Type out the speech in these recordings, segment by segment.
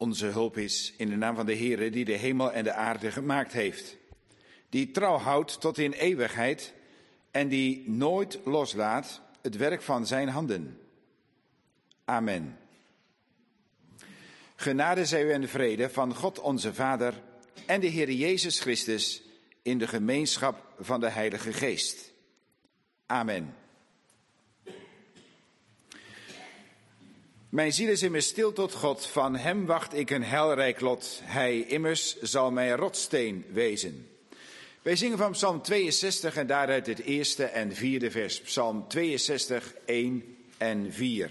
onze hulp is in de naam van de Heere die de hemel en de aarde gemaakt heeft. Die trouw houdt tot in eeuwigheid en die nooit loslaat het werk van zijn handen. Amen. Genade zij u en vrede van God onze Vader en de Heere Jezus Christus in de gemeenschap van de Heilige Geest. Amen. Mijn ziel is immers stil tot God, van hem wacht ik een heilrijk lot. Hij immers zal mijn rotssteen wezen. Wij zingen van Psalm 62 en daaruit het eerste en vierde vers. Psalm 62, 1 en 4.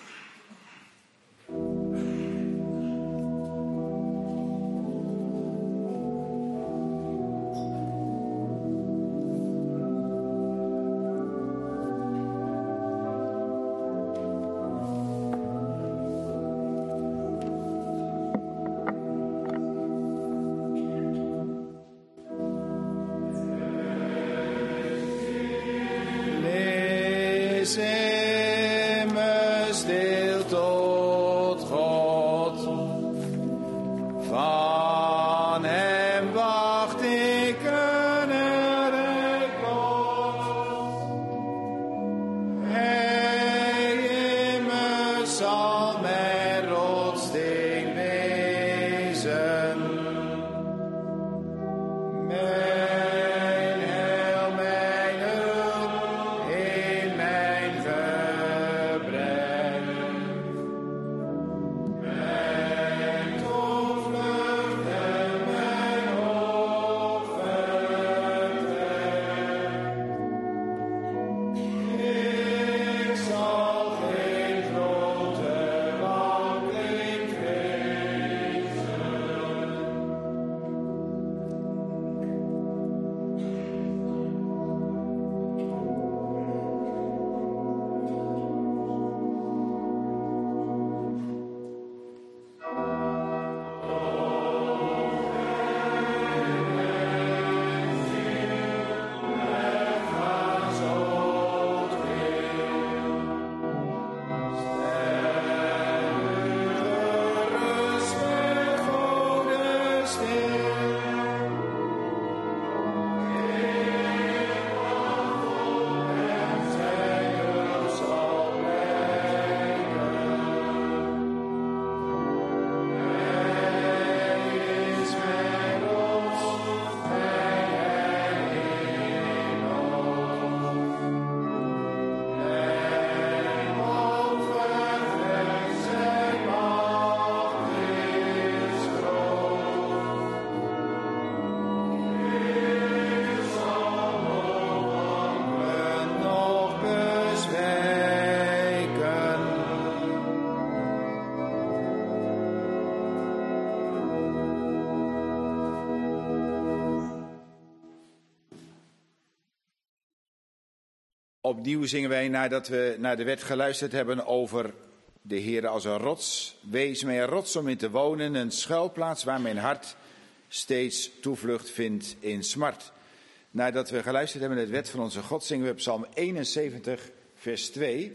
Opnieuw zingen wij nadat we naar de wet geluisterd hebben over de Heere als een rots. Wees mij een rots om in te wonen, een schuilplaats waar mijn hart steeds toevlucht vindt in smart. Nadat we geluisterd hebben naar de wet van onze God, zingen we Psalm 71, vers 2.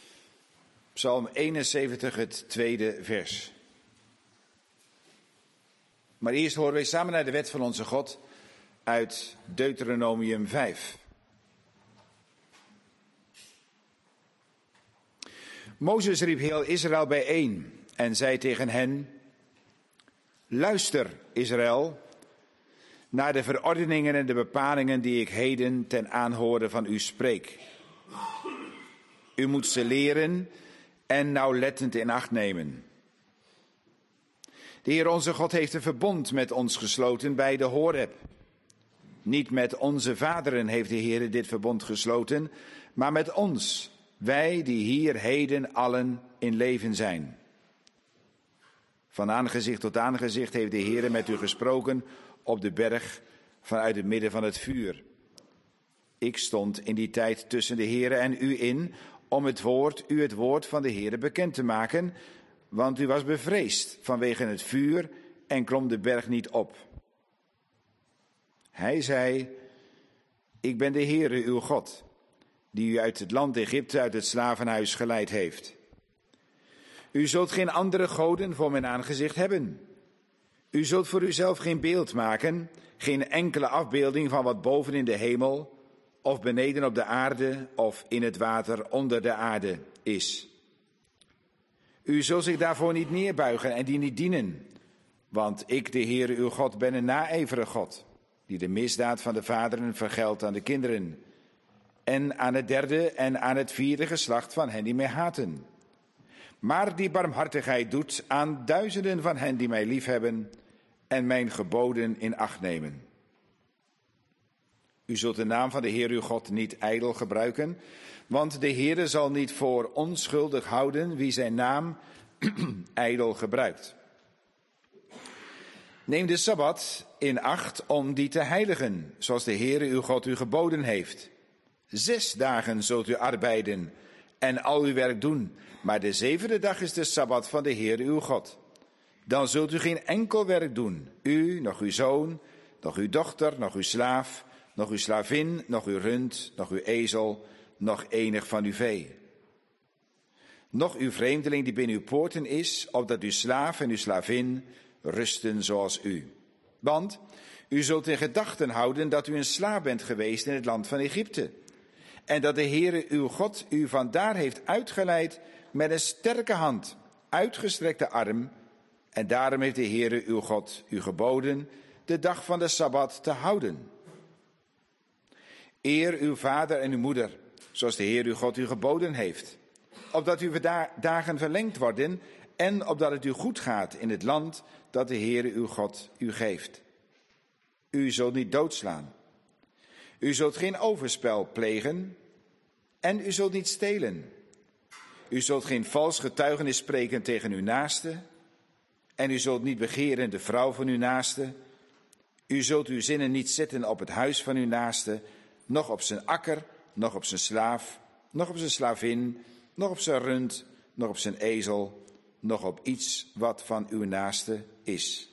Psalm 71, het tweede vers. Maar eerst horen wij samen naar de wet van onze God uit Deuteronomium 5. Mozes riep heel Israël bijeen en zei tegen hen: Luister, Israël, naar de verordeningen en de bepalingen die ik heden ten aanhoren van u spreek. U moet ze leren en nauwlettend in acht nemen. De Heer onze God heeft een verbond met ons gesloten bij de Horeb. Niet met onze vaderen heeft de Heer dit verbond gesloten, maar met ons, wij die hier heden allen in leven zijn. Van aangezicht tot aangezicht heeft de Heer met u gesproken op de berg vanuit het midden van het vuur. Ik stond in die tijd tussen de Heer en u in om u het woord van de Heer bekend te maken, want u was bevreesd vanwege het vuur en klom de berg niet op. Hij zei: Ik ben de Heere uw God, die u uit het land Egypte, uit het slavenhuis geleid heeft. U zult geen andere goden voor mijn aangezicht hebben. U zult voor uzelf geen beeld maken, geen enkele afbeelding van wat boven in de hemel, of beneden op de aarde, of in het water onder de aarde is. U zult zich daarvoor niet neerbuigen en die niet dienen. Want ik, de Heere uw God, ben een naijverige God, die de misdaad van de vaderen vergeldt aan de kinderen, en aan het derde en aan het vierde geslacht van hen die mij haten. Maar die barmhartigheid doet aan duizenden van hen die mij liefhebben en mijn geboden in acht nemen. U zult de naam van de Heer uw God niet ijdel gebruiken, want de Heere zal niet voor onschuldig houden wie zijn naam ijdel gebruikt. Neem de Sabbat in acht om die te heiligen, zoals de Heere uw God u geboden heeft. 6 dagen zult u arbeiden en al uw werk doen, maar de 7e dag is de Sabbat van de Heere uw God. Dan zult u geen enkel werk doen, u, nog uw zoon, nog uw dochter, nog uw slaaf, nog uw slavin, nog uw rund, nog uw ezel, nog enig van uw vee. Nog uw vreemdeling die binnen uw poorten is, opdat uw slaaf en uw slavin rusten zoals u. Want u zult in gedachten houden dat u een slaaf bent geweest in het land van Egypte. En dat de Heere uw God u vandaar heeft uitgeleid met een sterke hand, uitgestrekte arm. En daarom heeft de Heere uw God u geboden de dag van de Sabbat te houden. Eer uw vader en uw moeder, zoals de Heer uw God u geboden heeft. Opdat uw dagen verlengd worden en opdat het u goed gaat in het land dat de Heere uw God u geeft. U zult niet doodslaan. U zult geen overspel plegen en u zult niet stelen. U zult geen vals getuigenis spreken tegen uw naaste en u zult niet begeren de vrouw van uw naaste. U zult uw zinnen niet zetten op het huis van uw naaste, noch op zijn akker, noch op zijn slaaf, noch op zijn slavin, noch op zijn rund, noch op zijn ezel, noch op iets wat van uw naaste is.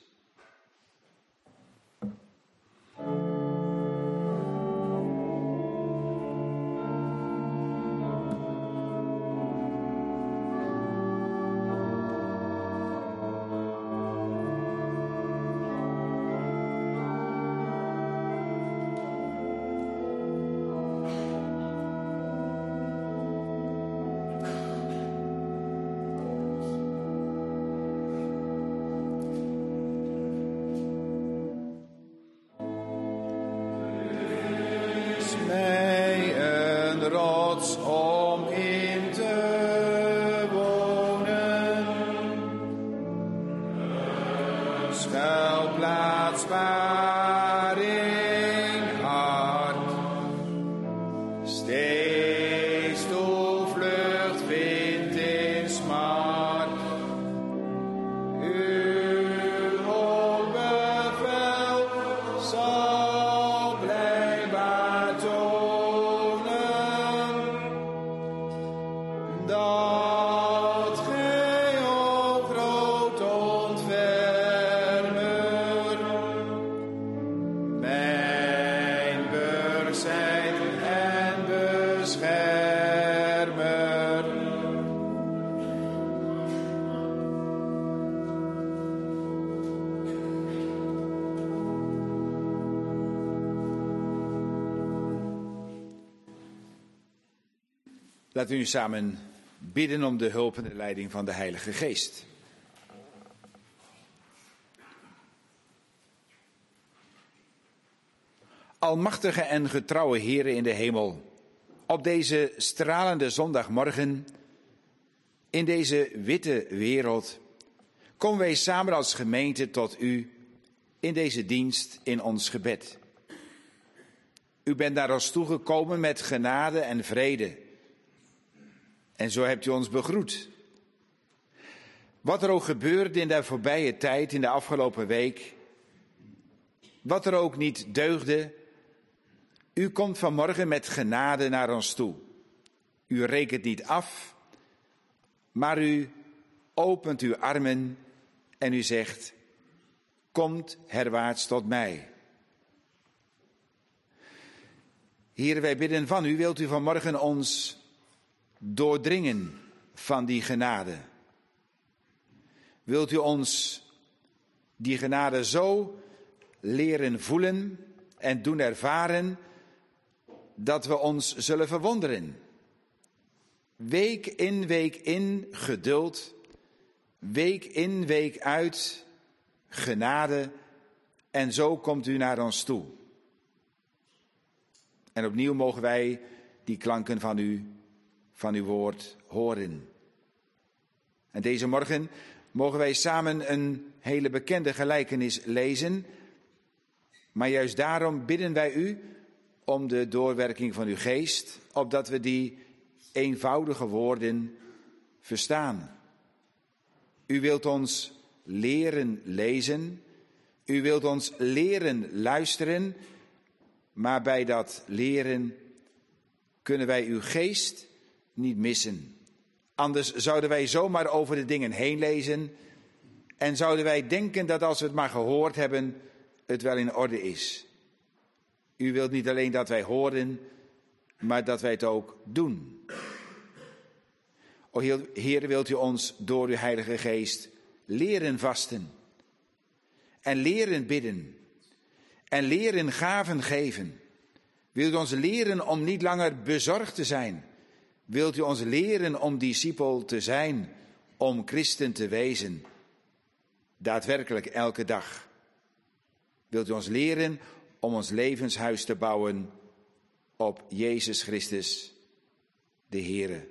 Om in te wonen, schuilplaats waarin hart steeds toevlucht vindt in smart. Uw hoog bevel zal blijkbaar tonen dat gij, o groot ontfermer, mijn burcht zijt en beschermer. Laten we nu samen bidden om de hulp en de leiding van de Heilige Geest. Almachtige en getrouwe Heere in de hemel, op deze stralende zondagmorgen, in deze witte wereld, komen wij samen als gemeente tot u in deze dienst in ons gebed. U bent naar ons toegekomen met genade en vrede. En zo hebt u ons begroet. Wat er ook gebeurde in de voorbije tijd, in de afgelopen week, wat er ook niet deugde, u komt vanmorgen met genade naar ons toe. U rekent niet af, maar u opent uw armen en u zegt, komt herwaarts tot mij. Heer, wij bidden van u, wilt u vanmorgen ons doordringen van die genade. wilt u ons die genade zo leren voelen en doen ervaren dat we ons zullen verwonderen. Week in geduld, week in week uit genade en zo komt u naar ons toe. En opnieuw mogen wij die klanken van uw woord horen. En deze morgen mogen wij samen een hele bekende gelijkenis lezen. Maar juist daarom bidden wij u om de doorwerking van uw geest, opdat we die eenvoudige woorden verstaan. U wilt ons leren lezen, u wilt ons leren luisteren, maar bij dat leren kunnen wij uw geest niet missen. Anders zouden wij zomaar over de dingen heen lezen en zouden wij denken dat als we het maar gehoord hebben, het wel in orde is. U wilt niet alleen dat wij horen, maar dat wij het ook doen. O Heer, wilt u ons door uw Heilige Geest leren vasten en leren bidden en leren gaven geven. Wilt u ons leren om niet langer bezorgd te zijn? Wilt u ons leren om discipel te zijn, om christen te wezen? Daadwerkelijk elke dag. Wilt u ons leren om ons levenshuis te bouwen op Jezus Christus, de Heere?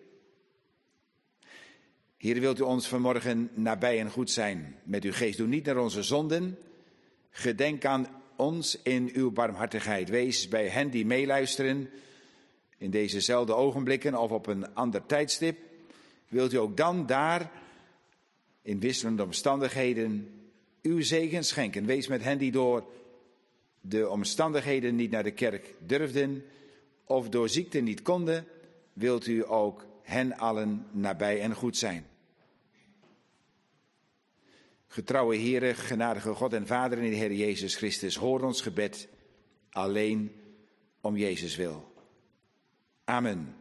Heer, wilt u ons vanmorgen nabij en goed zijn met uw geest. Doe niet naar onze zonden. Gedenk aan ons in uw barmhartigheid. Wees bij hen die meeluisteren in dezezelfde ogenblikken of op een ander tijdstip. Wilt u ook dan daar in wisselende omstandigheden uw zegen schenken. Wees met hen die door de omstandigheden niet naar de kerk durfden of door ziekte niet konden. Wilt u ook hen allen nabij en goed zijn. Getrouwe Heere, genadige God en Vader in de Heer Jezus Christus, hoor ons gebed alleen om Jezus wil. Amen.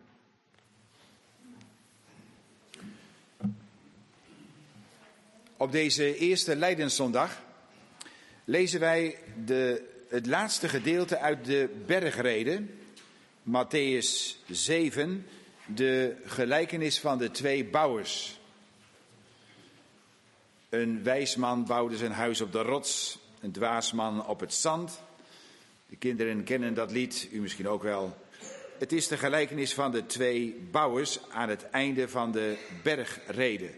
Op deze eerste Lijdenszondag lezen wij het laatste gedeelte uit de bergrede, Mattheüs 7, de gelijkenis van de twee bouwers. Een wijs man bouwde zijn huis op de rots, een dwaas man op het zand. De kinderen kennen dat lied, u misschien ook wel. Het is de gelijkenis van de twee bouwers aan het einde van de bergrede.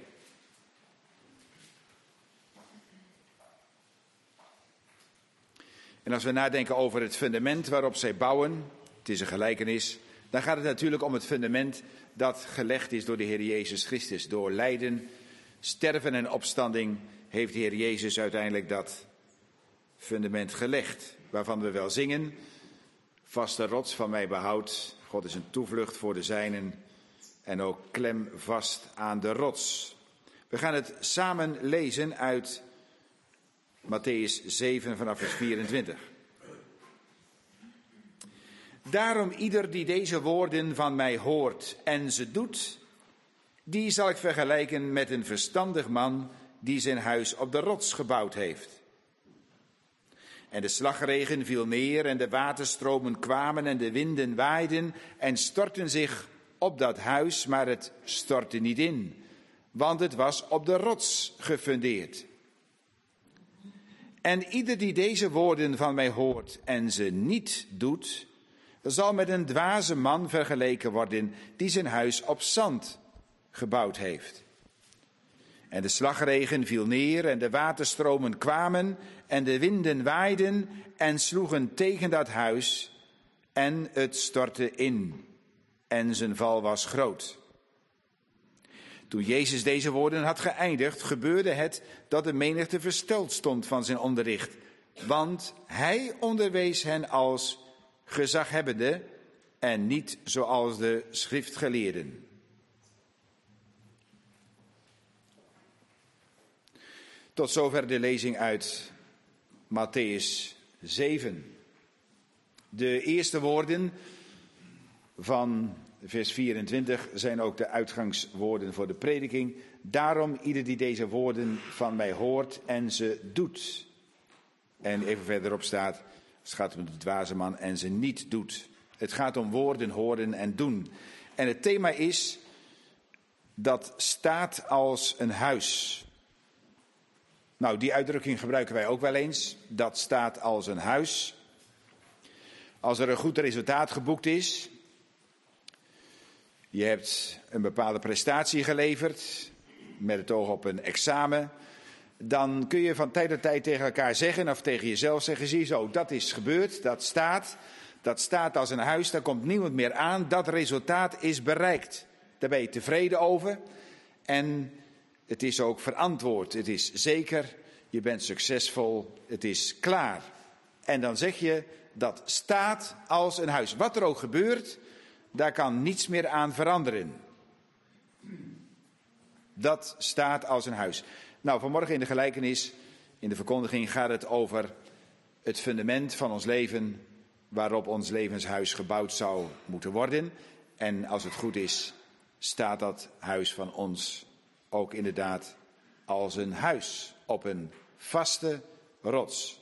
En als we nadenken over het fundament waarop zij bouwen, het is een gelijkenis, dan gaat het natuurlijk om het fundament dat gelegd is door de Heer Jezus Christus. Door lijden, sterven en opstanding heeft de Heer Jezus uiteindelijk dat fundament gelegd. Waarvan we wel zingen, vaste rots van mij behoudt, God is een toevlucht voor de zijnen en ook klem vast aan de rots. We gaan het samen lezen uit Mattheüs 7 vanaf vers 24. Daarom ieder die deze woorden van mij hoort en ze doet, die zal ik vergelijken met een verstandig man die zijn huis op de rots gebouwd heeft. En de slagregen viel neer en de waterstromen kwamen en de winden waaiden en stortten zich op dat huis, maar het stortte niet in, want het was op de rots gefundeerd. En ieder die deze woorden van mij hoort en ze niet doet, zal met een dwaze man vergeleken worden die zijn huis op zand gebouwd heeft. En de slagregen viel neer en de waterstromen kwamen en de winden waaiden en sloegen tegen dat huis en het stortte in en zijn val was groot. Toen Jezus deze woorden had geëindigd, gebeurde het dat de menigte versteld stond van zijn onderricht, want hij onderwees hen als gezaghebbende en niet zoals de schriftgeleerden. Tot zover de lezing uit Mattheüs 7. De eerste woorden van vers 24 zijn ook de uitgangswoorden voor de prediking. Daarom ieder die deze woorden van mij hoort en ze doet. En even verderop staat, het gaat om de dwaze man en ze niet doet. Het gaat om woorden, horen en doen. En het thema is, dat staat als een huis. Nou, die uitdrukking gebruiken wij ook wel eens. Dat staat als een huis. Als er een goed resultaat geboekt is, je hebt een bepaalde prestatie geleverd, met het oog op een examen, dan kun je van tijd tot tijd tegen elkaar zeggen, of tegen jezelf zeggen, zie zo, dat is gebeurd, dat staat als een huis, daar komt niemand meer aan, dat resultaat is bereikt. Daar ben je tevreden over en het is ook verantwoord, het is zeker, je bent succesvol, het is klaar. En dan zeg je, dat staat als een huis. Wat er ook gebeurt, daar kan niets meer aan veranderen. Dat staat als een huis. Nou, vanmorgen in de gelijkenis, in de verkondiging, gaat het over het fundament van ons leven, waarop ons levenshuis gebouwd zou moeten worden. En als het goed is, staat dat huis van ons ook inderdaad als een huis op een vaste rots.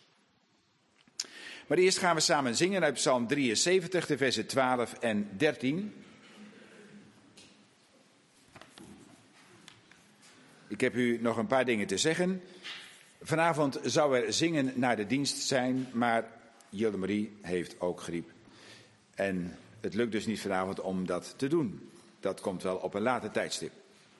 Maar eerst gaan we samen zingen uit Psalm 73, de versen 12 en 13. Ik heb u nog een paar dingen te zeggen. Vanavond zou er zingen naar de dienst zijn, maar Gilde Marie heeft ook griep. En het lukt dus niet vanavond om dat te doen. Dat komt wel op een later tijdstip.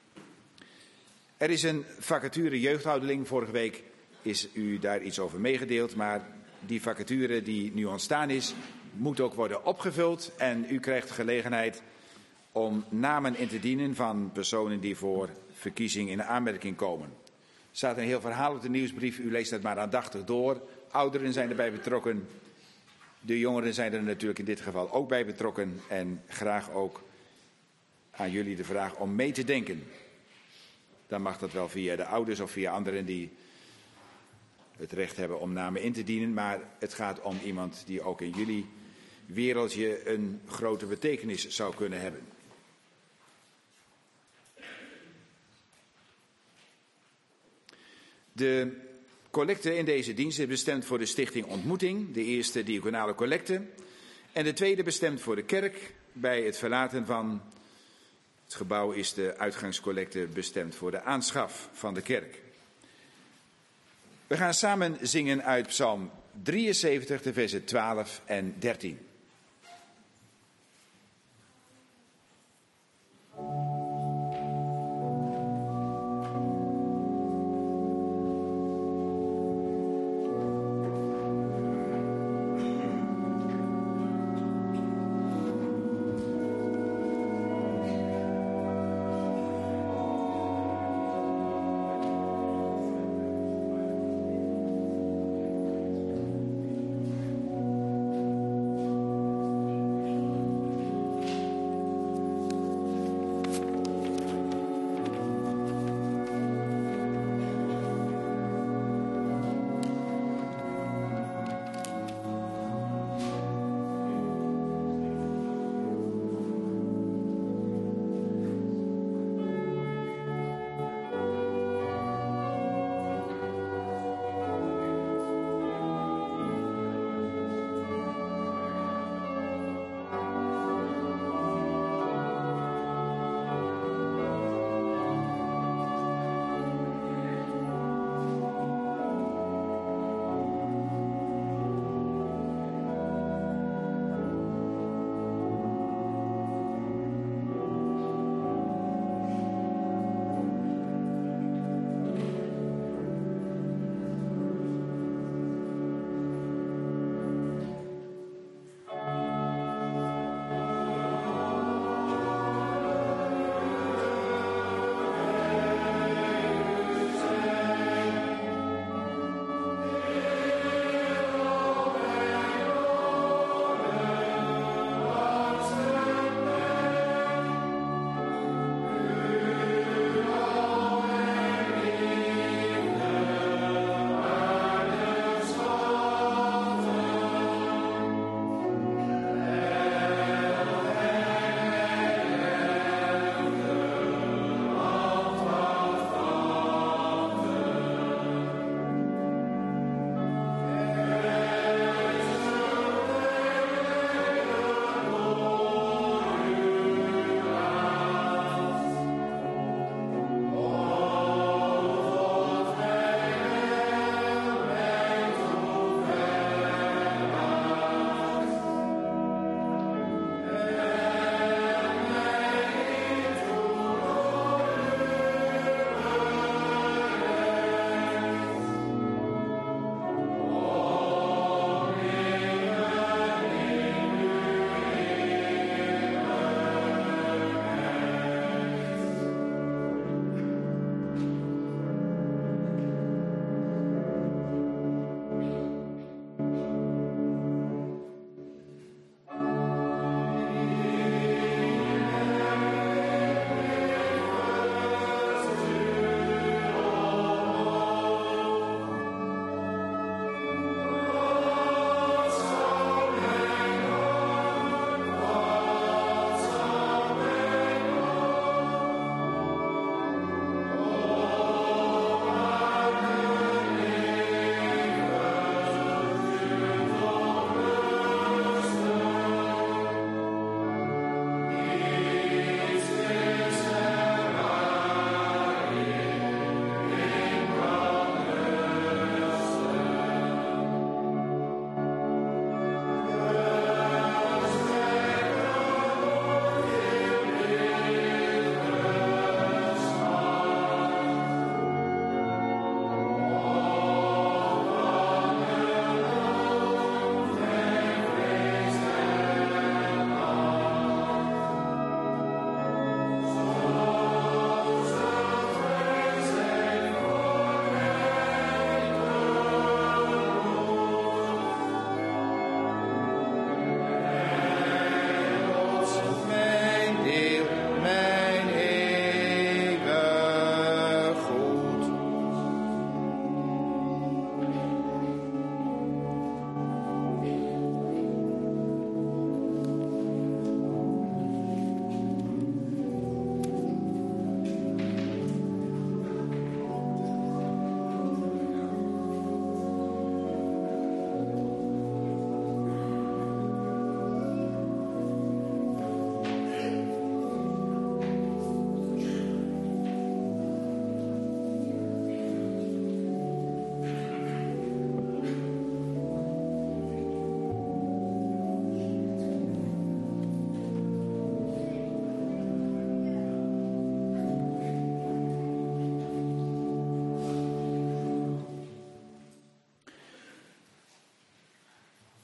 Er is een vacature jeugdhoudeling. Vorige week is u daar iets over meegedeeld, maar die vacature die nu ontstaan is, moet ook worden opgevuld. En u krijgt gelegenheid om namen in te dienen van personen die voor verkiezing in aanmerking komen. Er staat een heel verhaal op de nieuwsbrief, u leest het maar aandachtig door. Ouderen zijn erbij betrokken. De jongeren zijn er natuurlijk in dit geval ook bij betrokken. En graag ook aan jullie de vraag om mee te denken. Dan mag dat wel via de ouders of via anderen die het recht hebben om namen in te dienen. Maar het gaat om iemand die ook in jullie wereldje een grote betekenis zou kunnen hebben. De collecte in deze dienst is bestemd voor de stichting Ontmoeting, de eerste diaconale collecte. En de tweede bestemd voor de kerk. Bij het verlaten van het gebouw is de uitgangscollecte bestemd voor de aanschaf van de kerk. We gaan samen zingen uit Psalm 73, de versen 12 en 13.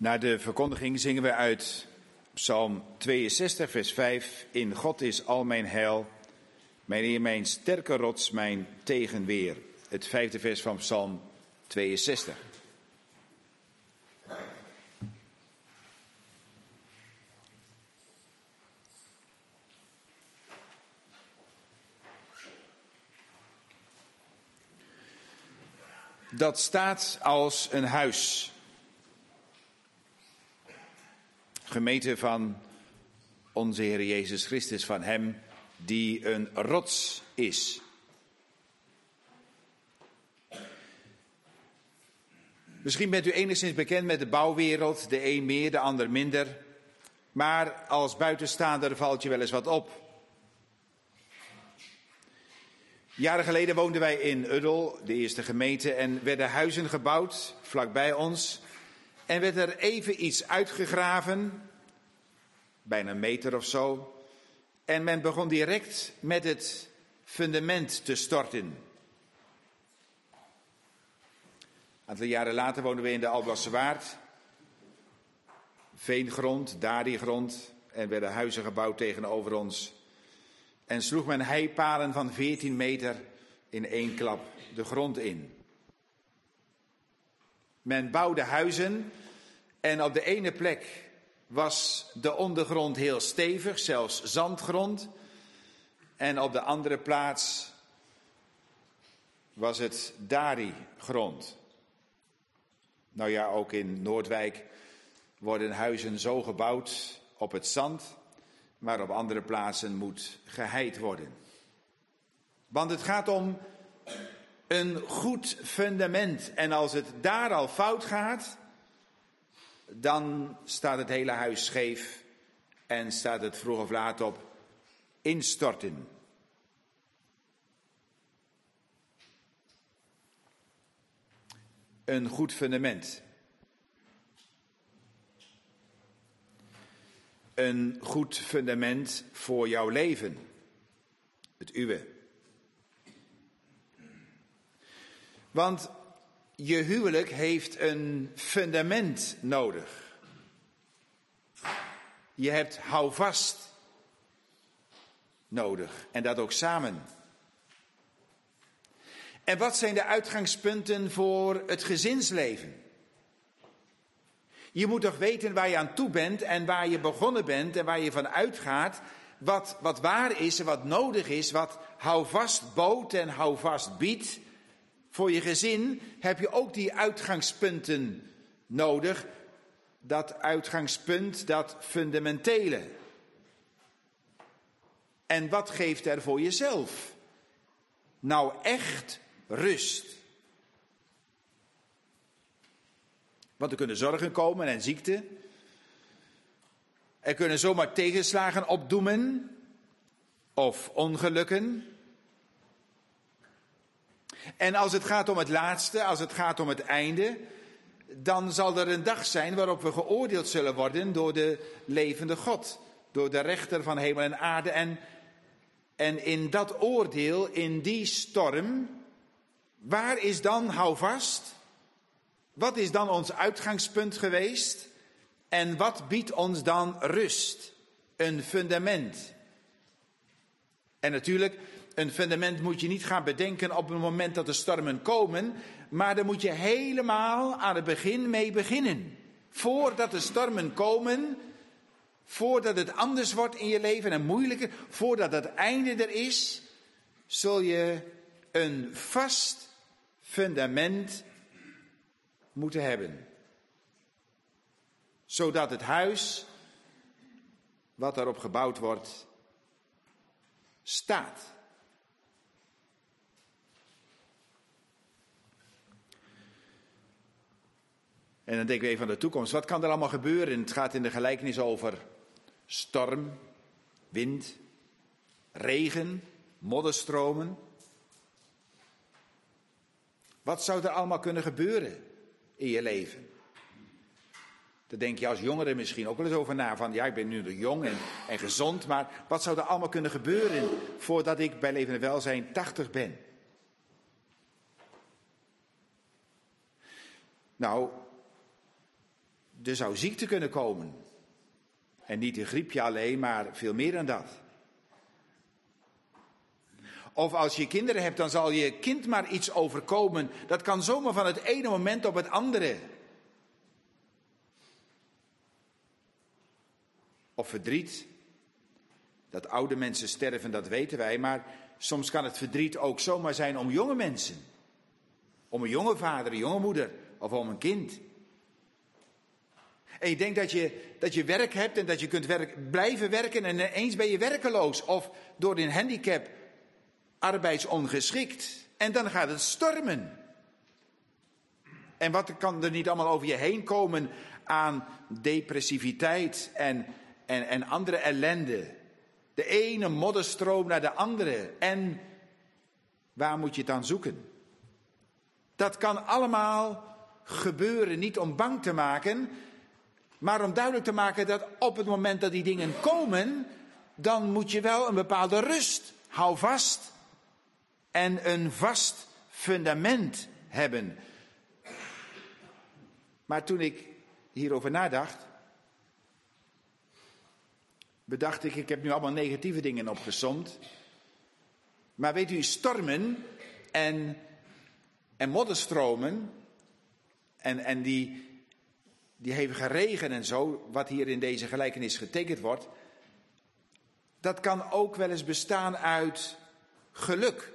Na de verkondiging zingen we uit Psalm 62, vers 5. In God is al mijn heil, mijn Heer, mijn sterke rots, mijn tegenweer. Het 5e vers van Psalm 62. Dat staat als een huis. Gemeente van onze Heer Jezus Christus, van Hem die een rots is. Misschien bent u enigszins bekend met de bouwwereld, de een meer, de ander minder. Maar als buitenstaander valt je wel eens wat op. Jaren geleden woonden wij in Uddel, de eerste gemeente, en werden huizen gebouwd vlakbij ons. En werd er even iets uitgegraven, bijna een meter of zo. En men begon direct met het fundament te storten. Een aantal jaren later woonden we in de Alblasserwaard. Veengrond, dariegrond, en werden huizen gebouwd tegenover ons. En sloeg men heipalen van 14 meter in één klap de grond in. Men bouwde huizen en op de ene plek was de ondergrond heel stevig, zelfs zandgrond. En op de andere plaats was het dariegrond. Nou ja, ook in Noordwijk worden huizen zo gebouwd op het zand, maar op andere plaatsen moet geheid worden. Want het gaat om een goed fundament. En als het daar al fout gaat, dan staat het hele huis scheef en staat het vroeg of laat op instorten. Een goed fundament. Een goed fundament voor jouw leven. Het uwe. Want je huwelijk heeft een fundament nodig. Je hebt houvast nodig. En dat ook samen. En wat zijn de uitgangspunten voor het gezinsleven? Je moet toch weten waar je aan toe bent en waar je begonnen bent en waar je van uitgaat. Wat waar is en wat nodig is, wat houvast bood en houvast biedt. Voor je gezin heb je ook die uitgangspunten nodig. Dat uitgangspunt, dat fundamentele. En wat geeft er voor jezelf nou echt rust? Want er kunnen zorgen komen en ziekte. Er kunnen zomaar tegenslagen opdoemen of ongelukken. En als het gaat om het laatste, als het gaat om het einde, dan zal er een dag zijn waarop we geoordeeld zullen worden door de levende God. Door de rechter van hemel en aarde. En in dat oordeel, in die storm, waar is dan houvast? Wat is dan ons uitgangspunt geweest? En wat biedt ons dan rust? Een fundament. En natuurlijk, een fundament moet je niet gaan bedenken op het moment dat de stormen komen, maar daar moet je helemaal aan het begin mee beginnen. Voordat de stormen komen, voordat het anders wordt in je leven en moeilijker, voordat het einde er is, zul je een vast fundament moeten hebben. Zodat het huis, wat daarop gebouwd wordt, staat. En dan denken we even aan de toekomst. Wat kan er allemaal gebeuren? Het gaat in de gelijkenis over storm, wind, regen, modderstromen. Wat zou er allemaal kunnen gebeuren in je leven? Daar denk je als jongere misschien ook wel eens over na. Van ja, ik ben nu nog jong en gezond. Maar wat zou er allemaal kunnen gebeuren voordat ik bij Leven en Welzijn 80 ben? Nou, er zou ziekte kunnen komen. En niet een griepje alleen, maar veel meer dan dat. Of als je kinderen hebt, dan zal je kind maar iets overkomen. Dat kan zomaar van het ene moment op het andere. Of verdriet. Dat oude mensen sterven, dat weten wij. Maar soms kan het verdriet ook zomaar zijn om jonge mensen. Om een jonge vader, een jonge moeder of om een kind. En je denkt dat je werk hebt en dat je kunt blijven werken en ineens ben je werkeloos. Of door een handicap arbeidsongeschikt. En dan gaat het stormen. En wat kan er niet allemaal over je heen komen aan depressiviteit en andere ellende. De ene modderstroom naar de andere. En waar moet je het dan zoeken? Dat kan allemaal gebeuren, niet om bang te maken, maar om duidelijk te maken dat op het moment dat die dingen komen, dan moet je wel een bepaalde rust, hou vast en een vast fundament hebben. Maar toen ik hierover nadacht, bedacht ik heb nu allemaal negatieve dingen opgesomd. Maar weet u, stormen en modderstromen en die hevige regen en zo, wat hier in deze gelijkenis getekend wordt, dat kan ook wel eens bestaan uit geluk.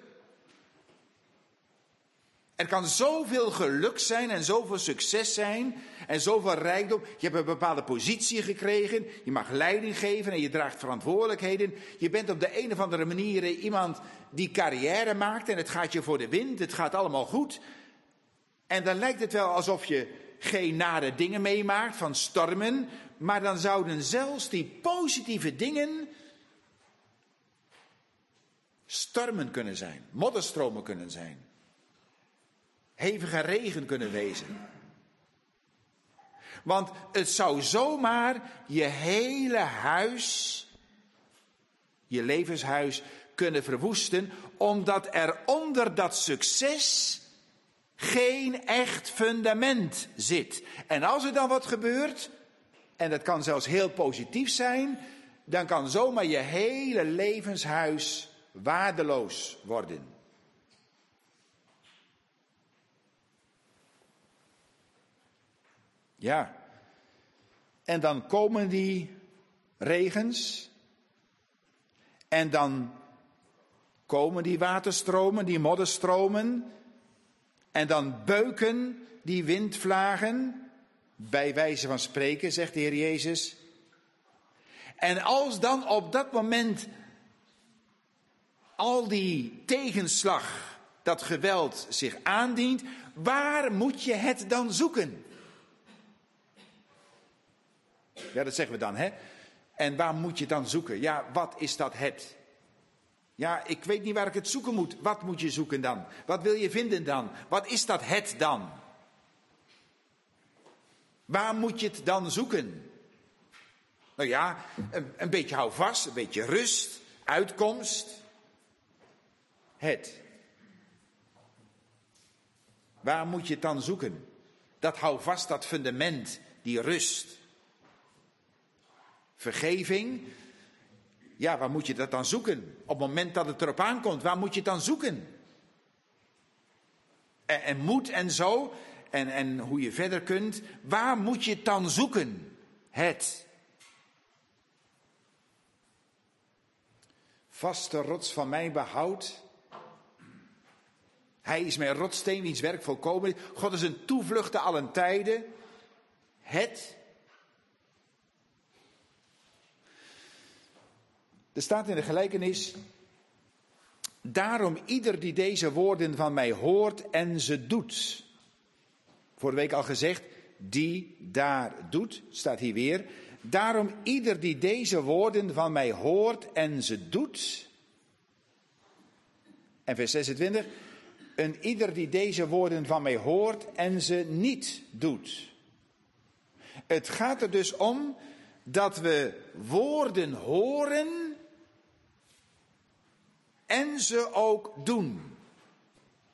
Er kan zoveel geluk zijn en zoveel succes zijn en zoveel rijkdom. Je hebt een bepaalde positie gekregen, je mag leiding geven en je draagt verantwoordelijkheden. Je bent op de een of andere manier iemand die carrière maakt en het gaat je voor de wind, het gaat allemaal goed. En dan lijkt het wel alsof je geen nare dingen meemaakt van stormen, maar dan zouden zelfs die positieve dingen stormen kunnen zijn, modderstromen kunnen zijn. Hevige regen kunnen wezen. Want het zou zomaar je hele huis, je levenshuis, kunnen verwoesten, omdat er onder dat succes geen echt fundament zit. En als er dan wat gebeurt, en dat kan zelfs heel positief zijn, dan kan zomaar je hele levenshuis waardeloos worden. Ja, en dan komen die regens en dan komen die waterstromen, die modderstromen en dan beuken die windvlagen, bij wijze van spreken, zegt de Heer Jezus. En als dan op dat moment al die tegenslag, dat geweld zich aandient, waar moet je het dan zoeken? Ja, dat zeggen we dan, hè? En waar moet je dan zoeken? Ja, wat is dat het? Ja, ik weet niet waar ik het zoeken moet. Wat moet je zoeken dan? Wat wil je vinden dan? Wat is dat het dan? Waar moet je het dan zoeken? Nou ja, een beetje houvast, een beetje rust, uitkomst. Het. Waar moet je het dan zoeken? Dat houvast, dat fundament, die rust. Vergeving, ja, waar moet je dat dan zoeken? Op het moment dat het erop aankomt, waar moet je het dan zoeken? En moed en zo, en hoe je verder kunt, waar moet je het dan zoeken? Het. Vaste rots van mijn behoud. Hij is mijn rotssteen, wiens werk volkomen is. God is een toevlucht te allen tijden. Het. Er staat in de gelijkenis: daarom ieder die deze woorden van mij hoort en ze doet. Vorige week al gezegd, die daar doet, staat hier weer. Daarom ieder die deze woorden van mij hoort en ze doet. En vers 26, een ieder die deze woorden van mij hoort en ze niet doet. Het gaat er dus om dat we woorden horen en ze ook doen.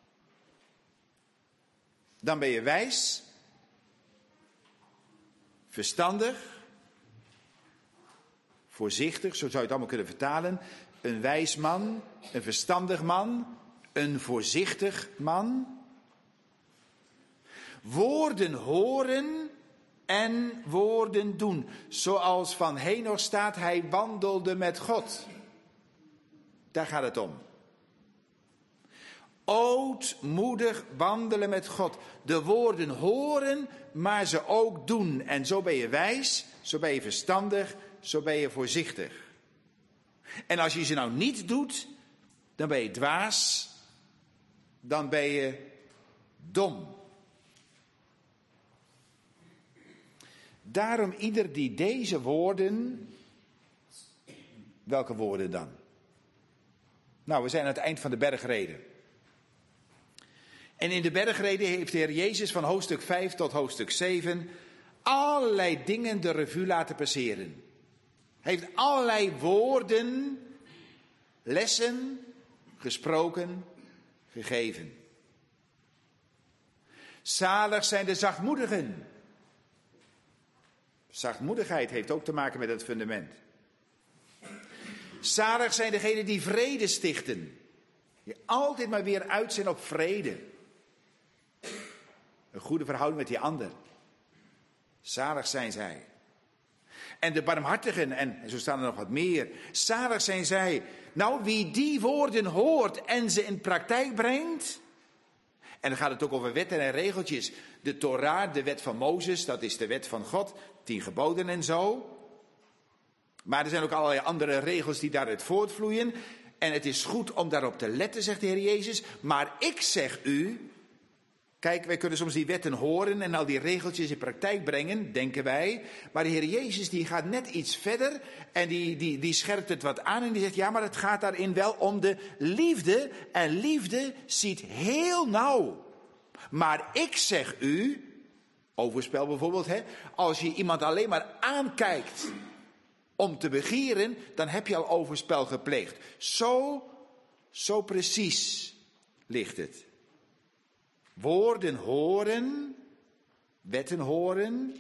Dan ben je wijs. verstandig, voorzichtig, zo zou je het allemaal kunnen vertalen. Een wijs man, een verstandig man, een voorzichtig man. Woorden horen en woorden doen. Zoals van Henoch staat, hij wandelde met God. Daar gaat het om. Ootmoedig wandelen met God. De woorden horen, maar ze ook doen. En zo ben je wijs, zo ben je verstandig, zo ben je voorzichtig. En als je ze nou niet doet, dan ben je dwaas, dan ben je dom. Daarom ieder die deze woorden, welke woorden dan? Nou, we zijn aan het eind van de bergreden. En in de bergreden heeft de Heer Jezus van hoofdstuk 5 tot hoofdstuk 7 allerlei dingen de revue laten passeren. Hij heeft allerlei woorden, lessen, gesproken, gegeven. Zalig zijn de zachtmoedigen. Zachtmoedigheid heeft ook te maken met het fundament. Zalig zijn degenen die vrede stichten. Die altijd maar weer uit zijn op vrede. Een goede verhouding met die ander. Zalig zijn zij. En de barmhartigen, en zo staan er nog wat meer. Zalig zijn zij. Nou, wie die woorden hoort en ze in praktijk brengt. En dan gaat het ook over wetten en regeltjes. De Torah, de wet van Mozes, dat is de wet van God. 10 geboden en zo. Maar er zijn ook allerlei andere regels die daaruit voortvloeien. En het is goed om daarop te letten, zegt de Heer Jezus. Maar ik zeg u, kijk, wij kunnen soms die wetten horen en al die regeltjes in praktijk brengen, denken wij. Maar de Heer Jezus die gaat net iets verder en die scherpt het wat aan en die zegt, ja, maar het gaat daarin wel om de liefde. En liefde ziet heel nauw. Maar ik zeg u, overspel bijvoorbeeld, als je iemand alleen maar aankijkt om te begeren, dan heb je al overspel gepleegd. Zo precies ligt het. Woorden horen, wetten horen.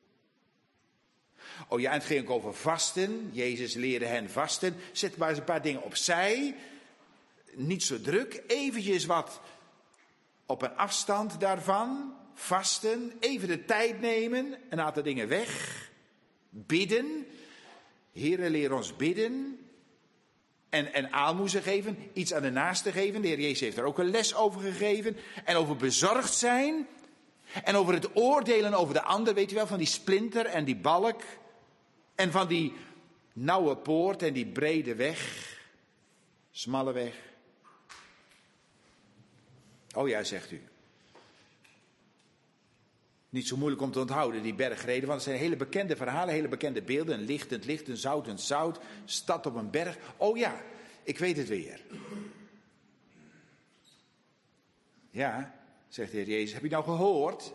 Oh ja, en het ging ook over vasten. Jezus leerde hen vasten. Zet maar eens een paar dingen opzij. Niet zo druk. Eventjes wat op een afstand daarvan. Vasten. Even de tijd nemen. Een aantal dingen weg. Bidden. Heere, leer ons bidden. En aalmoezen geven, iets aan de naaste geven. De Heer Jezus heeft er ook een les over gegeven. En over bezorgd zijn. En over het oordelen over de ander, weet u wel, van die splinter en die balk. En van die nauwe poort en die brede weg. Smalle weg. Oh ja, zegt u. Niet zo moeilijk om te onthouden, die bergreden. Want het zijn hele bekende verhalen, hele bekende beelden. Een lichtend licht, een zoutend zout. Stad op een berg. Oh ja, ik weet het weer. Ja, zegt de Heer Jezus. Heb je nou gehoord?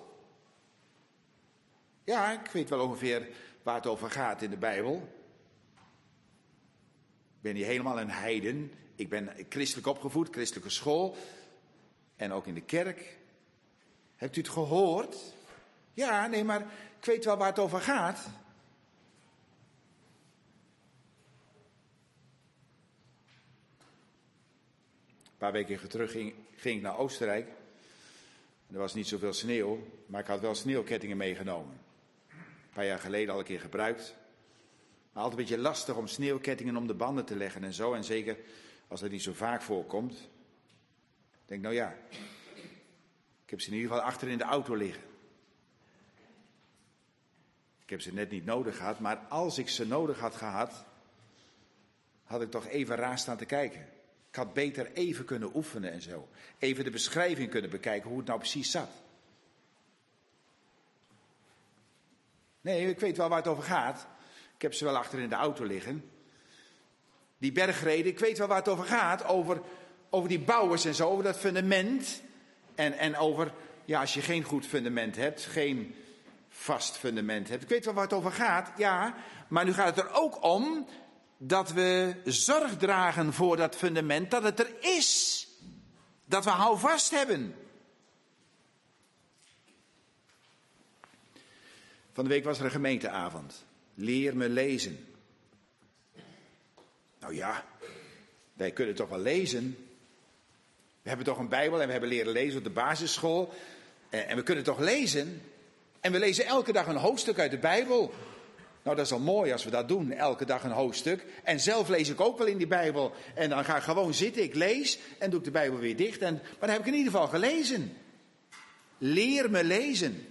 Ja, ik weet wel ongeveer waar het over gaat in de Bijbel. Ik ben niet helemaal een heiden. Ik ben christelijk opgevoed, christelijke school. En ook in de kerk. Hebt u het gehoord? Ja, nee, maar ik weet wel waar het over gaat. Een paar weken terug ging ik naar Oostenrijk. Er was niet zoveel sneeuw, maar ik had wel sneeuwkettingen meegenomen. Een paar jaar geleden al een keer gebruikt. Maar altijd een beetje lastig om sneeuwkettingen om de banden te leggen en zo. En zeker als dat niet zo vaak voorkomt. Ik denk, nou ja, ik heb ze in ieder geval achter in de auto liggen. Ik heb ze net niet nodig gehad, maar als ik ze nodig had gehad, had ik toch even raar staan te kijken. Ik had beter even kunnen oefenen en zo. Even de beschrijving kunnen bekijken hoe het nou precies zat. Nee, ik weet wel waar het over gaat. Ik heb ze wel achter in de auto liggen. Die bergreden, ik weet wel waar het over gaat. Over die bouwers en zo, over dat fundament. En over, ja, als je geen goed fundament hebt, geen vast fundament hebt. Ik weet wel waar het over gaat, ja. Maar nu gaat het er ook om dat we zorg dragen voor dat fundament, dat het er is. Dat we houvast hebben. Van de week was er een gemeenteavond. Leer me lezen. Nou ja, wij kunnen toch wel lezen. We hebben toch een Bijbel en we hebben leren lezen op de basisschool. En we kunnen toch lezen. En we lezen elke dag een hoofdstuk uit de Bijbel. Nou, dat is al mooi als we dat doen, elke dag een hoofdstuk. En zelf lees ik ook wel in die Bijbel. En dan ga ik gewoon zitten, ik lees en doe ik de Bijbel weer dicht. Maar dan heb ik in ieder geval gelezen. Leer me lezen.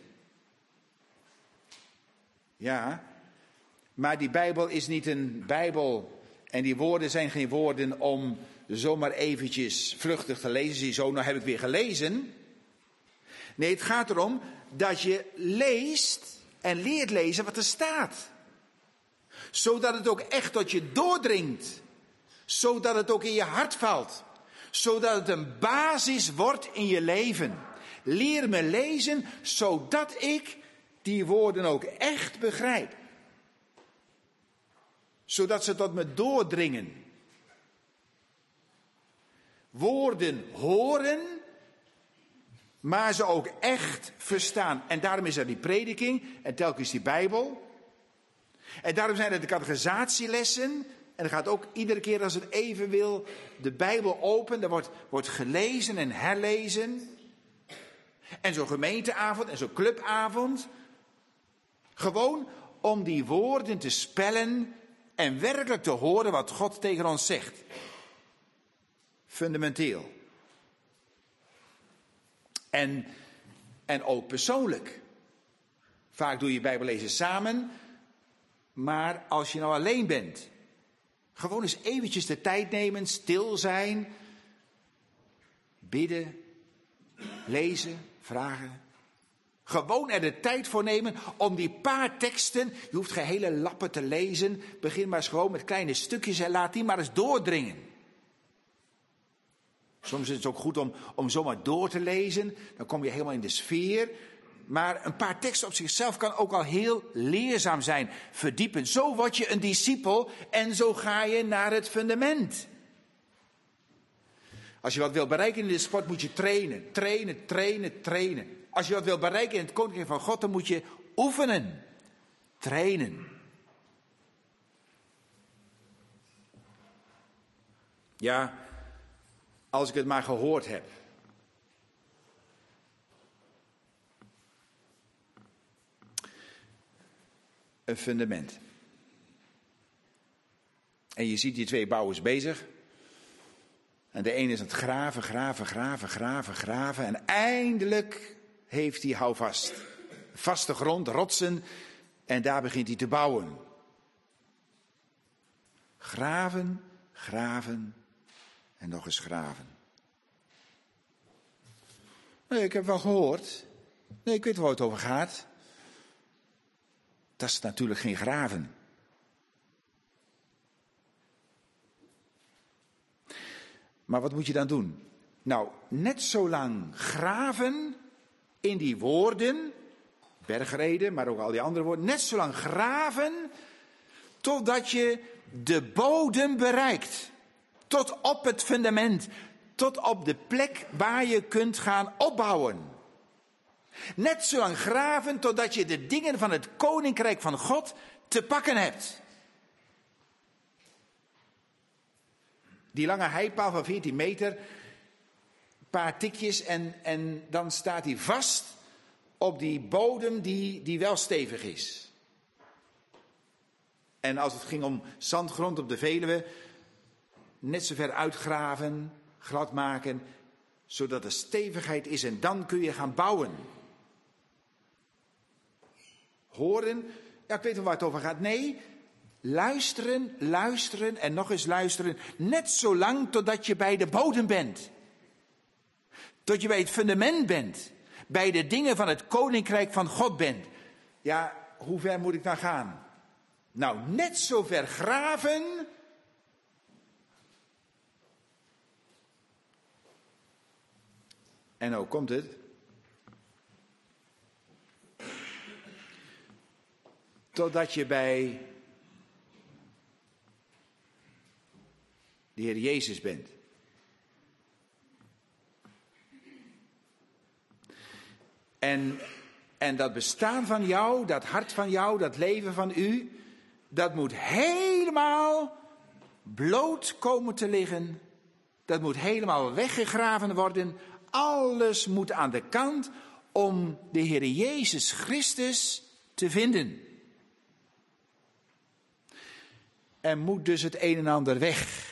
Ja, maar die Bijbel is niet een Bijbel. En die woorden zijn geen woorden om zomaar eventjes vluchtig te lezen. Zie je zo, nou heb ik weer gelezen. Nee, het gaat erom dat je leest en leert lezen wat er staat. Zodat het ook echt tot je doordringt. Zodat het ook in je hart valt. Zodat het een basis wordt in je leven. Leer me lezen, zodat ik die woorden ook echt begrijp. Zodat ze tot me doordringen. Woorden horen, maar ze ook echt verstaan. En daarom is er die prediking en telkens die Bijbel. En daarom zijn er de catechisatielessen. En er gaat ook iedere keer als het even wil de Bijbel open. Er wordt gelezen en herlezen. En zo'n gemeenteavond en zo'n clubavond. Gewoon om die woorden te spellen en werkelijk te horen wat God tegen ons zegt. Fundamenteel. En ook persoonlijk. Vaak doe je Bijbellezen samen. Maar als je nou alleen bent. Gewoon eens eventjes de tijd nemen. Stil zijn. Bidden. Lezen. Vragen. Gewoon er de tijd voor nemen om die paar teksten. Je hoeft geen hele lappen te lezen. Begin maar eens gewoon met kleine stukjes en laat die maar eens doordringen. Soms is het ook goed om zomaar door te lezen. Dan kom je helemaal in de sfeer. Maar een paar teksten op zichzelf kan ook al heel leerzaam zijn. Verdiepen. Zo word je een discipel en zo ga je naar het fundament. Als je wat wil bereiken in de sport moet je trainen. Trainen, trainen, trainen. Als je wat wil bereiken in het koninkrijk van God dan moet je oefenen. Trainen. Ja, als ik het maar gehoord heb. Een fundament. En je ziet die twee bouwers bezig. En de ene is aan het graven. En eindelijk heeft hij houvast. Vaste grond, rotsen. En daar begint hij te bouwen. Graven en nog eens graven. Nee, ik heb wel gehoord. Nee, ik weet waar het over gaat. Dat is natuurlijk geen graven. Maar wat moet je dan doen? Nou, net zo lang graven in die woorden, bergreden, maar ook al die andere woorden, net zo lang graven totdat je de bodem bereikt. Tot op het fundament, tot op de plek waar je kunt gaan opbouwen. Net zo lang graven totdat je de dingen van het koninkrijk van God te pakken hebt. Die lange heipaal van 14 meter, een paar tikjes en dan staat hij vast op die bodem die wel stevig is. En als het ging om zandgrond op de Veluwe, net zo ver uitgraven, glad maken, zodat er stevigheid is en dan kun je gaan bouwen. Horen, ja, ik weet wel waar het over gaat. Nee, luisteren en nog eens luisteren. Net zo lang totdat je bij de bodem bent. Tot je bij het fundament bent. Bij de dingen van het koninkrijk van God bent. Ja, hoe ver moet ik dan gaan? Nou, net zo ver graven. En nou komt het. Totdat je bij de Heer Jezus bent. En En dat bestaan van jou, dat hart van jou, dat leven van u, dat moet helemaal bloot komen te liggen. Dat moet helemaal weggegraven worden. Alles moet aan de kant om de Heer Jezus Christus te vinden. Er moet dus het een en ander weg.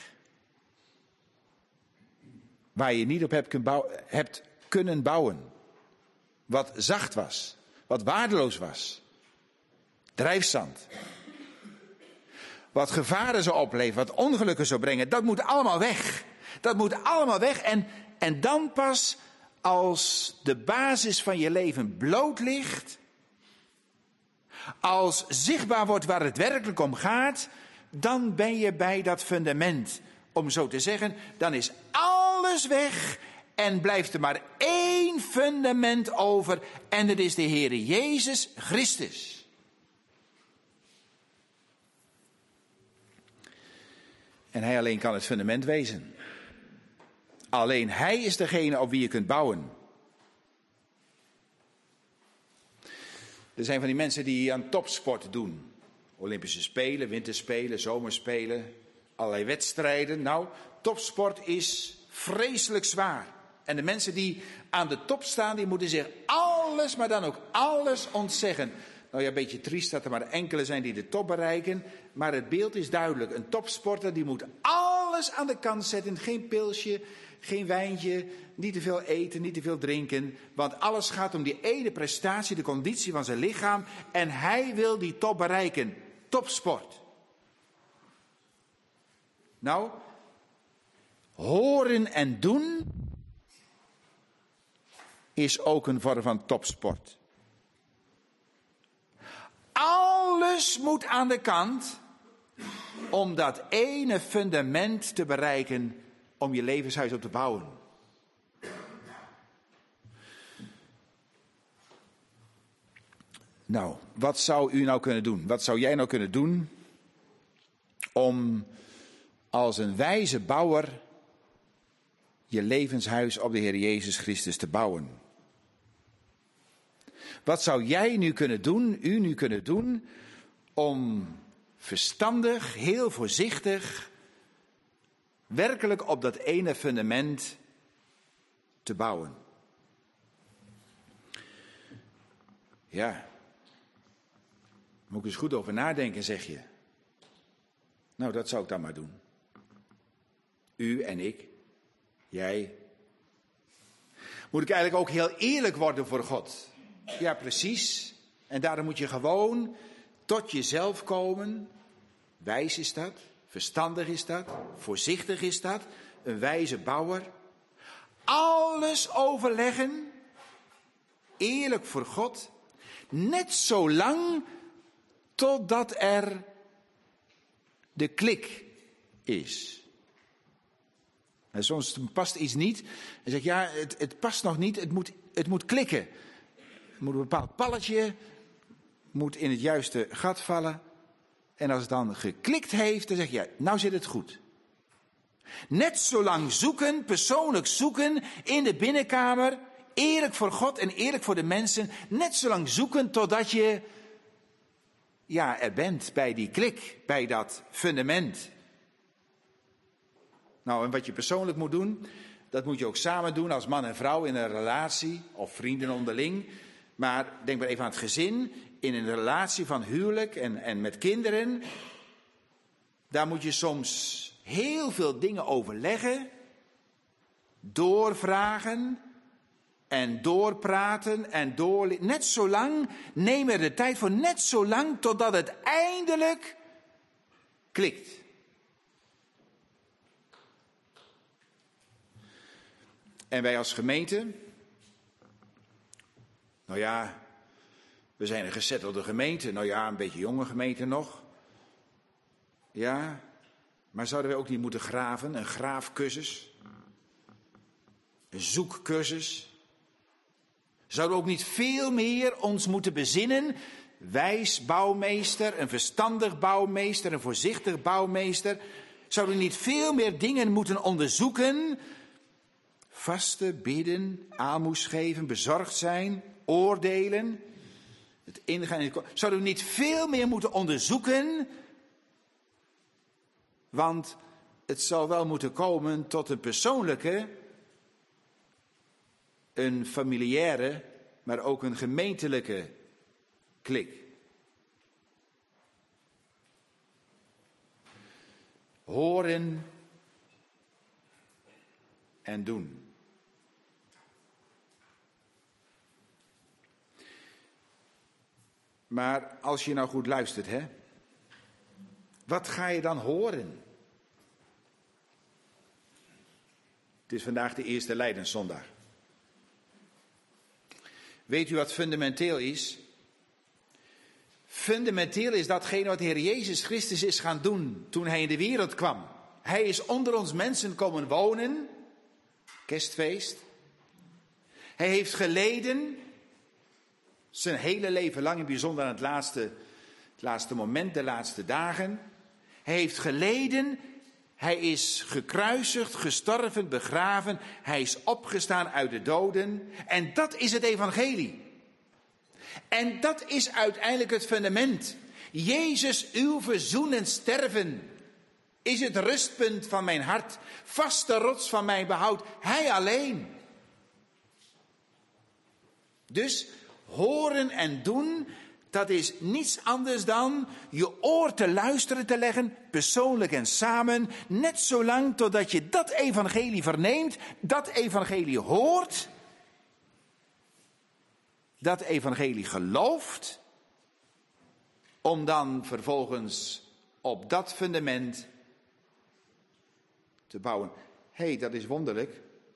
Waar je niet op hebt kunnen bouwen. Wat zacht was. Wat waardeloos was. Drijfzand. Wat gevaren zou opleveren. Wat ongelukken zou brengen. Dat moet allemaal weg. Dat moet allemaal weg. En dan pas als de basis van je leven bloot ligt. Als zichtbaar wordt waar het werkelijk om gaat. Dan ben je bij dat fundament. Om zo te zeggen, dan is alles weg. En blijft er maar één fundament over. En dat is de Heere Jezus Christus. En hij alleen kan het fundament wezen. Alleen hij is degene op wie je kunt bouwen. Er zijn van die mensen die aan topsport doen. Olympische Spelen, Winterspelen, Zomerspelen. Allerlei wedstrijden. Nou, topsport is vreselijk zwaar. En de mensen die aan de top staan, die moeten zich alles, maar dan ook alles ontzeggen. Nou ja, een beetje triest dat er maar enkele zijn die de top bereiken. Maar het beeld is duidelijk. Een topsporter die moet alles aan de kant zetten. Geen pilsje, geen wijntje, niet te veel eten, niet te veel drinken. Want alles gaat om die ene prestatie, de conditie van zijn lichaam. En hij wil die top bereiken. Topsport. Nou, horen en doen is ook een vorm van topsport. Alles moet aan de kant om dat ene fundament te bereiken om je levenshuis op te bouwen. Nou, wat zou u nou kunnen doen? Wat zou jij nou kunnen doen om als een wijze bouwer je levenshuis op de Heer Jezus Christus te bouwen? Wat zou jij nu kunnen doen, u nu kunnen doen, om verstandig, heel voorzichtig, werkelijk op dat ene fundament te bouwen? Ja, moet ik eens goed over nadenken, zeg je. Nou, dat zou ik dan maar doen. U en ik, jij. Moet ik eigenlijk ook heel eerlijk worden voor God? Ja, precies. En daarom moet je gewoon tot jezelf komen. Wijs is dat, verstandig is dat, voorzichtig is dat, een wijze bouwer. Alles overleggen, eerlijk voor God, net zo lang totdat er de klik is. En soms past iets niet. En zeg ja, het past nog niet, het moet klikken. Er moet een bepaald palletje, moet in het juiste gat vallen. En als het dan geklikt heeft, dan zeg je, ja, nou zit het goed. Net zo lang zoeken, persoonlijk zoeken, in de binnenkamer, eerlijk voor God en eerlijk voor de mensen. Net zo lang zoeken totdat je er bent bij die klik, bij dat fundament. Nou, en wat je persoonlijk moet doen, dat moet je ook samen doen als man en vrouw in een relatie of vrienden onderling. Maar denk maar even aan het gezin, in een relatie van huwelijk en met kinderen. Daar moet je soms heel veel dingen overleggen, doorvragen en doorpraten en net zo lang, neem er de tijd voor, net zo lang totdat het eindelijk klikt. En wij als gemeente, nou ja, we zijn een gezettelde gemeente. Nou ja, een beetje jonge gemeente nog. Ja, maar zouden wij ook niet moeten graven? Een graafcursus? Een zoekcursus? Zouden we ook niet veel meer ons moeten bezinnen? Wijs bouwmeester, een verstandig bouwmeester, een voorzichtig bouwmeester. Zouden we niet veel meer dingen moeten onderzoeken? Vasten, bidden, aalmoes geven, bezorgd zijn, oordelen. Het ingaan in het... Zouden we niet veel meer moeten onderzoeken? Want het zal wel moeten komen tot een persoonlijke, een familiaire, maar ook een gemeentelijke klik. Horen en doen. Maar als je nou goed luistert, hè? Wat ga je dan horen? Het is vandaag de eerste Lijdenszondag. Weet u wat fundamenteel is? Fundamenteel is datgene wat de Heer Jezus Christus is gaan doen toen hij in de wereld kwam. Hij is onder ons mensen komen wonen. Kerstfeest. Hij heeft geleden. Zijn hele leven lang, in bijzonder aan het laatste moment, de laatste dagen. Hij heeft geleden. Hij is gekruisigd, gestorven, begraven. Hij is opgestaan uit de doden. En dat is het evangelie. En dat is uiteindelijk het fundament. Jezus, uw verzoenend sterven is het rustpunt van mijn hart. Vaste rots van mijn behoud. Hij alleen. Dus horen en doen, dat is niets anders dan je oor te luisteren te leggen, persoonlijk en samen, net zolang totdat je dat evangelie verneemt, dat evangelie hoort, dat evangelie gelooft, om dan vervolgens op dat fundament te bouwen. Hé, dat is wonderlijk.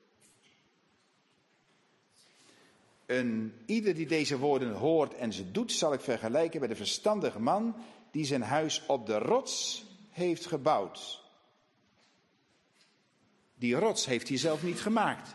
Ieder die deze woorden hoort en ze doet, zal ik vergelijken met een verstandige man die zijn huis op de rots heeft gebouwd. Die rots heeft hij zelf niet gemaakt.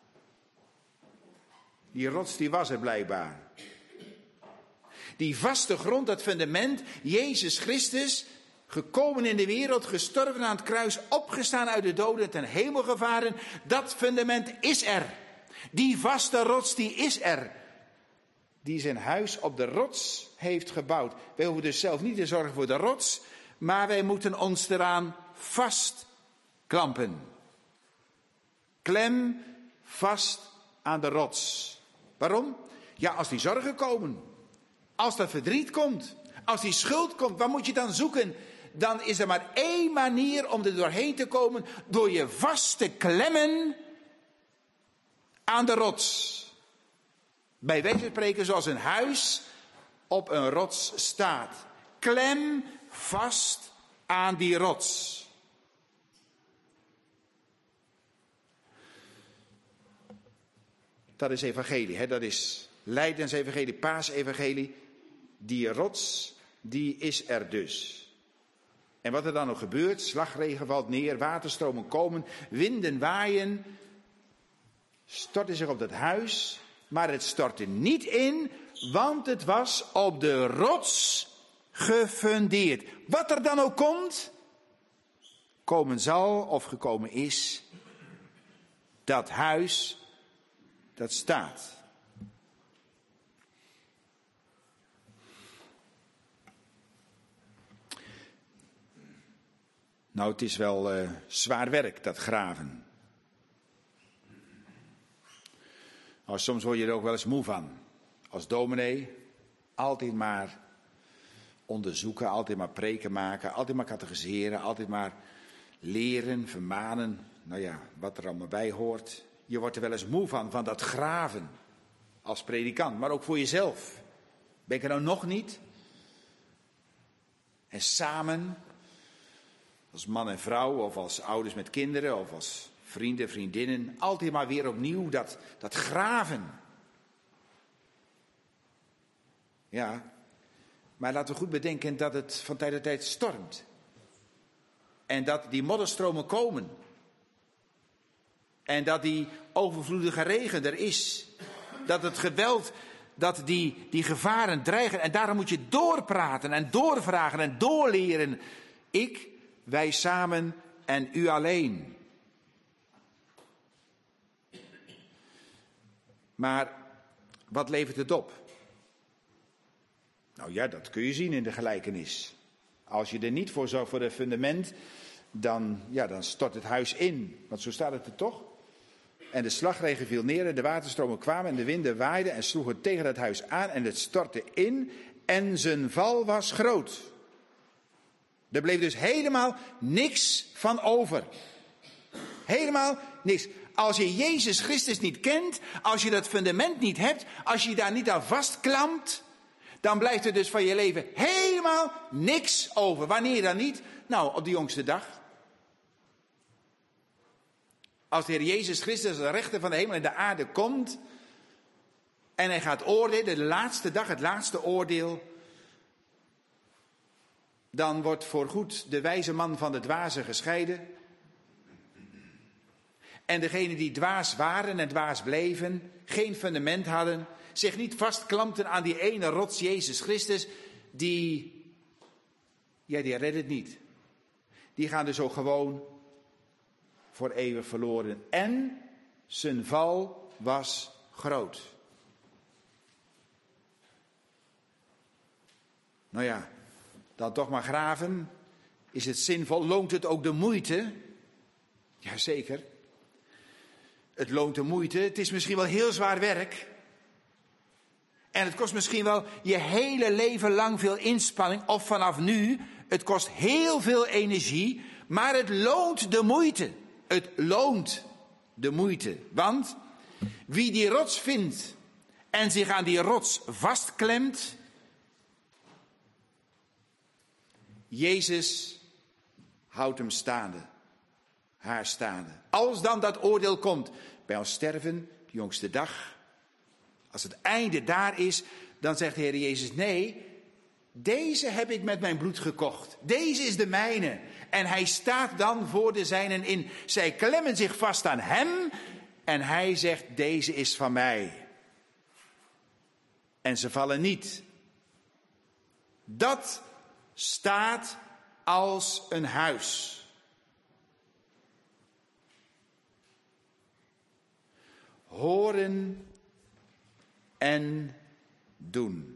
Die rots die was er blijkbaar. Die vaste grond, dat fundament, Jezus Christus, gekomen in de wereld, gestorven aan het kruis, opgestaan uit de doden, ten hemel gevaren, dat fundament is er. Die vaste rots, die is er. Die zijn huis op de rots heeft gebouwd. Wij hoeven dus zelf niet te zorgen voor de rots, maar wij moeten ons eraan vastklampen. Klem vast aan de rots. Waarom? Ja, als die zorgen komen, als dat verdriet komt, als die schuld komt, waar moet je dan zoeken? Dan is er maar één manier om er doorheen te komen, door je vast te klemmen aan de rots. Bij wijze van spreken zoals een huis op een rots staat. Klem vast aan die rots. Dat is evangelie, hè? Dat is Lijdensevangelie, Paasevangelie. Die rots, die is er dus. En wat er dan nog gebeurt, slagregen valt neer, waterstromen komen, winden waaien, stortte zich op dat huis, maar het stortte niet in, want het was op de rots gefundeerd. Wat er dan ook komt, komen zal of gekomen is, dat huis, dat staat. Nou, het is wel zwaar werk, dat graven. Nou, soms word je er ook wel eens moe van. Als dominee, altijd maar onderzoeken, altijd maar preken maken, altijd maar catechiseren, altijd maar leren, vermanen. Nou ja, wat er allemaal bij hoort. Je wordt er wel eens moe van dat graven als predikant, maar ook voor jezelf. Ben ik er nou nog niet? En samen, als man en vrouw, of als ouders met kinderen, of als vrienden, vriendinnen, altijd maar weer opnieuw dat graven. Ja, maar laten we goed bedenken dat het van tijd tot tijd stormt. En dat die modderstromen komen. En dat die overvloedige regen er is. Dat het geweld, dat die gevaren dreigen. En daarom moet je doorpraten en doorvragen en doorleren. Ik, wij samen en u alleen. Maar wat levert het op? Nou ja, dat kun je zien in de gelijkenis. Als je er niet voor zorgt voor het fundament, dan stort het huis in. Want zo staat het er toch? En de slagregen viel neer en de waterstromen kwamen en de winden waaiden en sloegen tegen het huis aan en het stortte in en zijn val was groot. Er bleef dus helemaal niks van over. Helemaal niks. Als je Jezus Christus niet kent, als je dat fundament niet hebt, als je daar niet aan vastklampt, dan blijft er dus van je leven helemaal niks over. Wanneer dan niet? Nou, op de jongste dag. Als de Heer Jezus Christus, de rechter van de hemel en de aarde, komt en hij gaat oordelen, de laatste dag, het laatste oordeel, dan wordt voorgoed de wijze man van de dwaze gescheiden. En degenen die dwaas waren en dwaas bleven, geen fundament hadden, zich niet vastklampten aan die ene rots, Jezus Christus, die redden het niet. Die gaan dus ook gewoon voor eeuwig verloren. En zijn val was groot. Nou ja, dan toch maar graven. Is het zinvol? Loont het ook de moeite? Jazeker. Het loont de moeite. Het is misschien wel heel zwaar werk. En het kost misschien wel je hele leven lang veel inspanning. Of vanaf nu. Het kost heel veel energie. Maar het loont de moeite. Het loont de moeite. Want wie die rots vindt en zich aan die rots vastklemt, Jezus houdt hem staande, haar staande. Als dan dat oordeel komt bij ons sterven, de jongste dag, als het einde daar is, dan zegt de Heer Jezus, nee, deze heb ik met mijn bloed gekocht. Deze is de mijne. En hij staat dan voor de zijnen in. Zij klemmen zich vast aan hem en hij zegt, deze is van mij. En ze vallen niet. Dat staat als een huis. Horen en doen.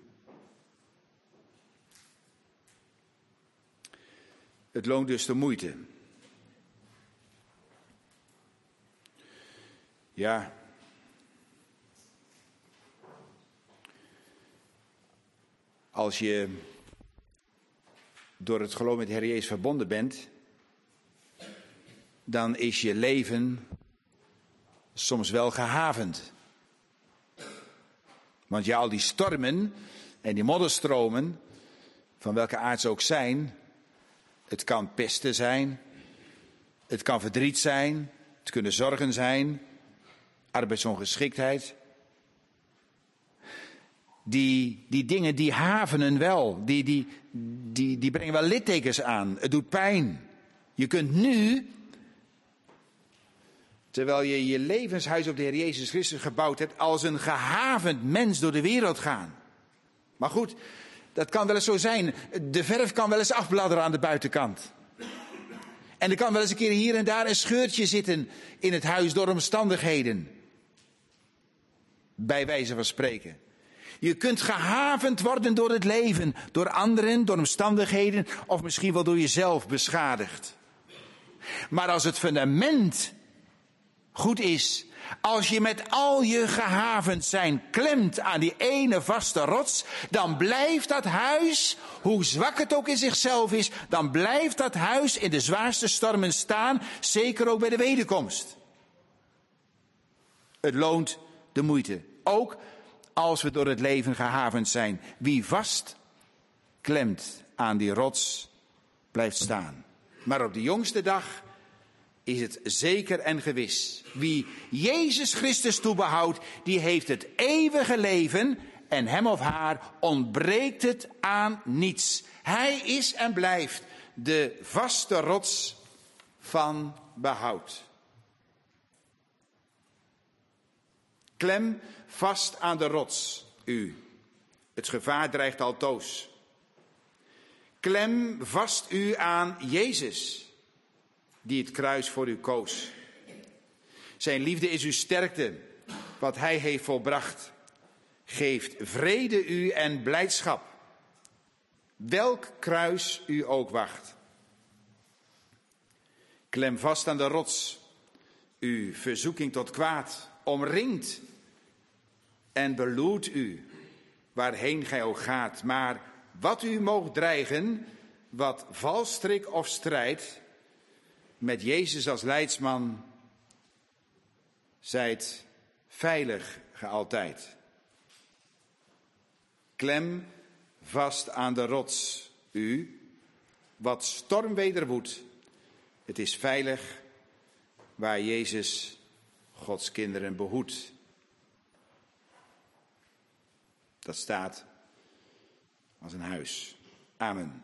Het loont dus de moeite. Ja. Als je door het geloof met de Heer Jezus verbonden bent, dan is je leven soms wel gehavend. Want ja, al die stormen en die modderstromen, van welke aard ze ook zijn, het kan pesten zijn, het kan verdriet zijn, het kunnen zorgen zijn, arbeidsongeschiktheid. Die dingen die havenen wel, die brengen wel littekens aan. Het doet pijn. Je kunt nu, terwijl je je levenshuis op de Heer Jezus Christus gebouwd hebt, als een gehavend mens door de wereld gaan. Maar goed, dat kan wel eens zo zijn. De verf kan wel eens afbladderen aan de buitenkant. En er kan wel eens een keer hier en daar een scheurtje zitten in het huis door omstandigheden. Bij wijze van spreken. Je kunt gehavend worden door het leven, door anderen, door omstandigheden of misschien wel door jezelf beschadigd. Maar als het fundament goed is, als je met al je gehavend zijn klemt aan die ene vaste rots, dan blijft dat huis, hoe zwak het ook in zichzelf is, dan blijft dat huis in de zwaarste stormen staan, zeker ook bij de wederkomst. Het loont de moeite, ook als we door het leven gehavend zijn. Wie vast klemt aan die rots, blijft staan. Maar op de jongste dag is het zeker en gewis. Wie Jezus Christus toebehoudt, die heeft het eeuwige leven en hem of haar ontbreekt het aan niets. Hij is en blijft de vaste rots van behoud. Klem vast aan de rots, u. Het gevaar dreigt altoos. Klem vast u aan Jezus, die het kruis voor u koos. Zijn liefde is uw sterkte, wat hij heeft volbracht. Geeft vrede u en blijdschap, welk kruis u ook wacht. Klem vast aan de rots, uw verzoeking tot kwaad omringt en beloert u, waarheen gij ook gaat. Maar wat u moogt dreigen, wat valstrik of strijd, met Jezus als leidsman, zijt veilig ge altijd. Klem vast aan de rots, u, wat stormweder woedt. Het is veilig waar Jezus Gods kinderen behoedt. Dat staat als een huis. Amen.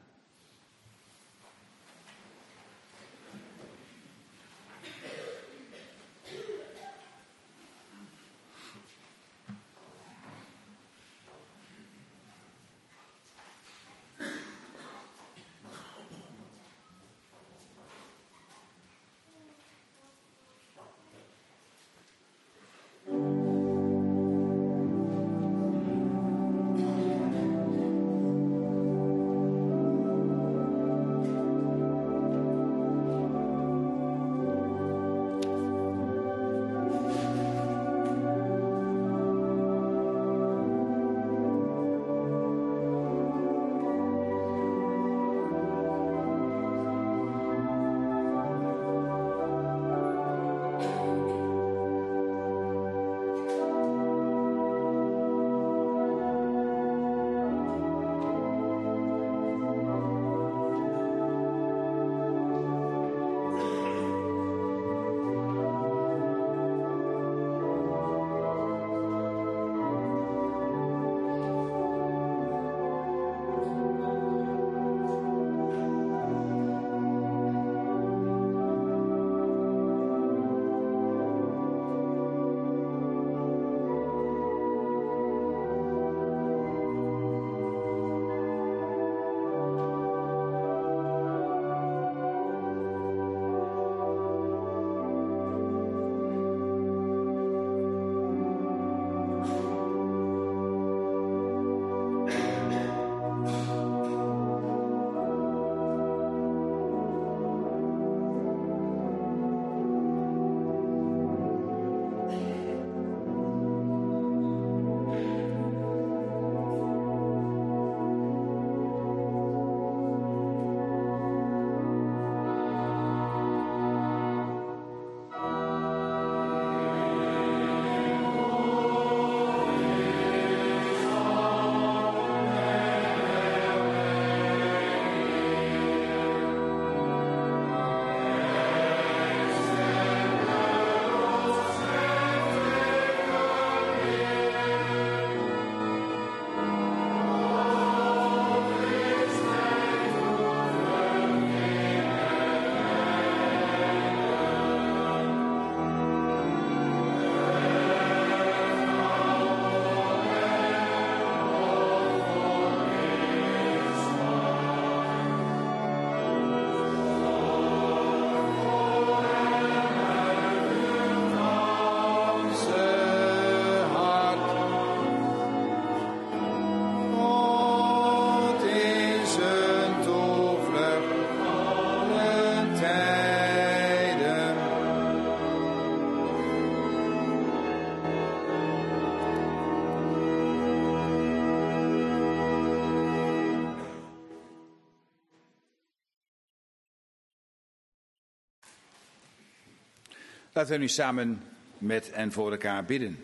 Laten we nu samen met en voor elkaar bidden.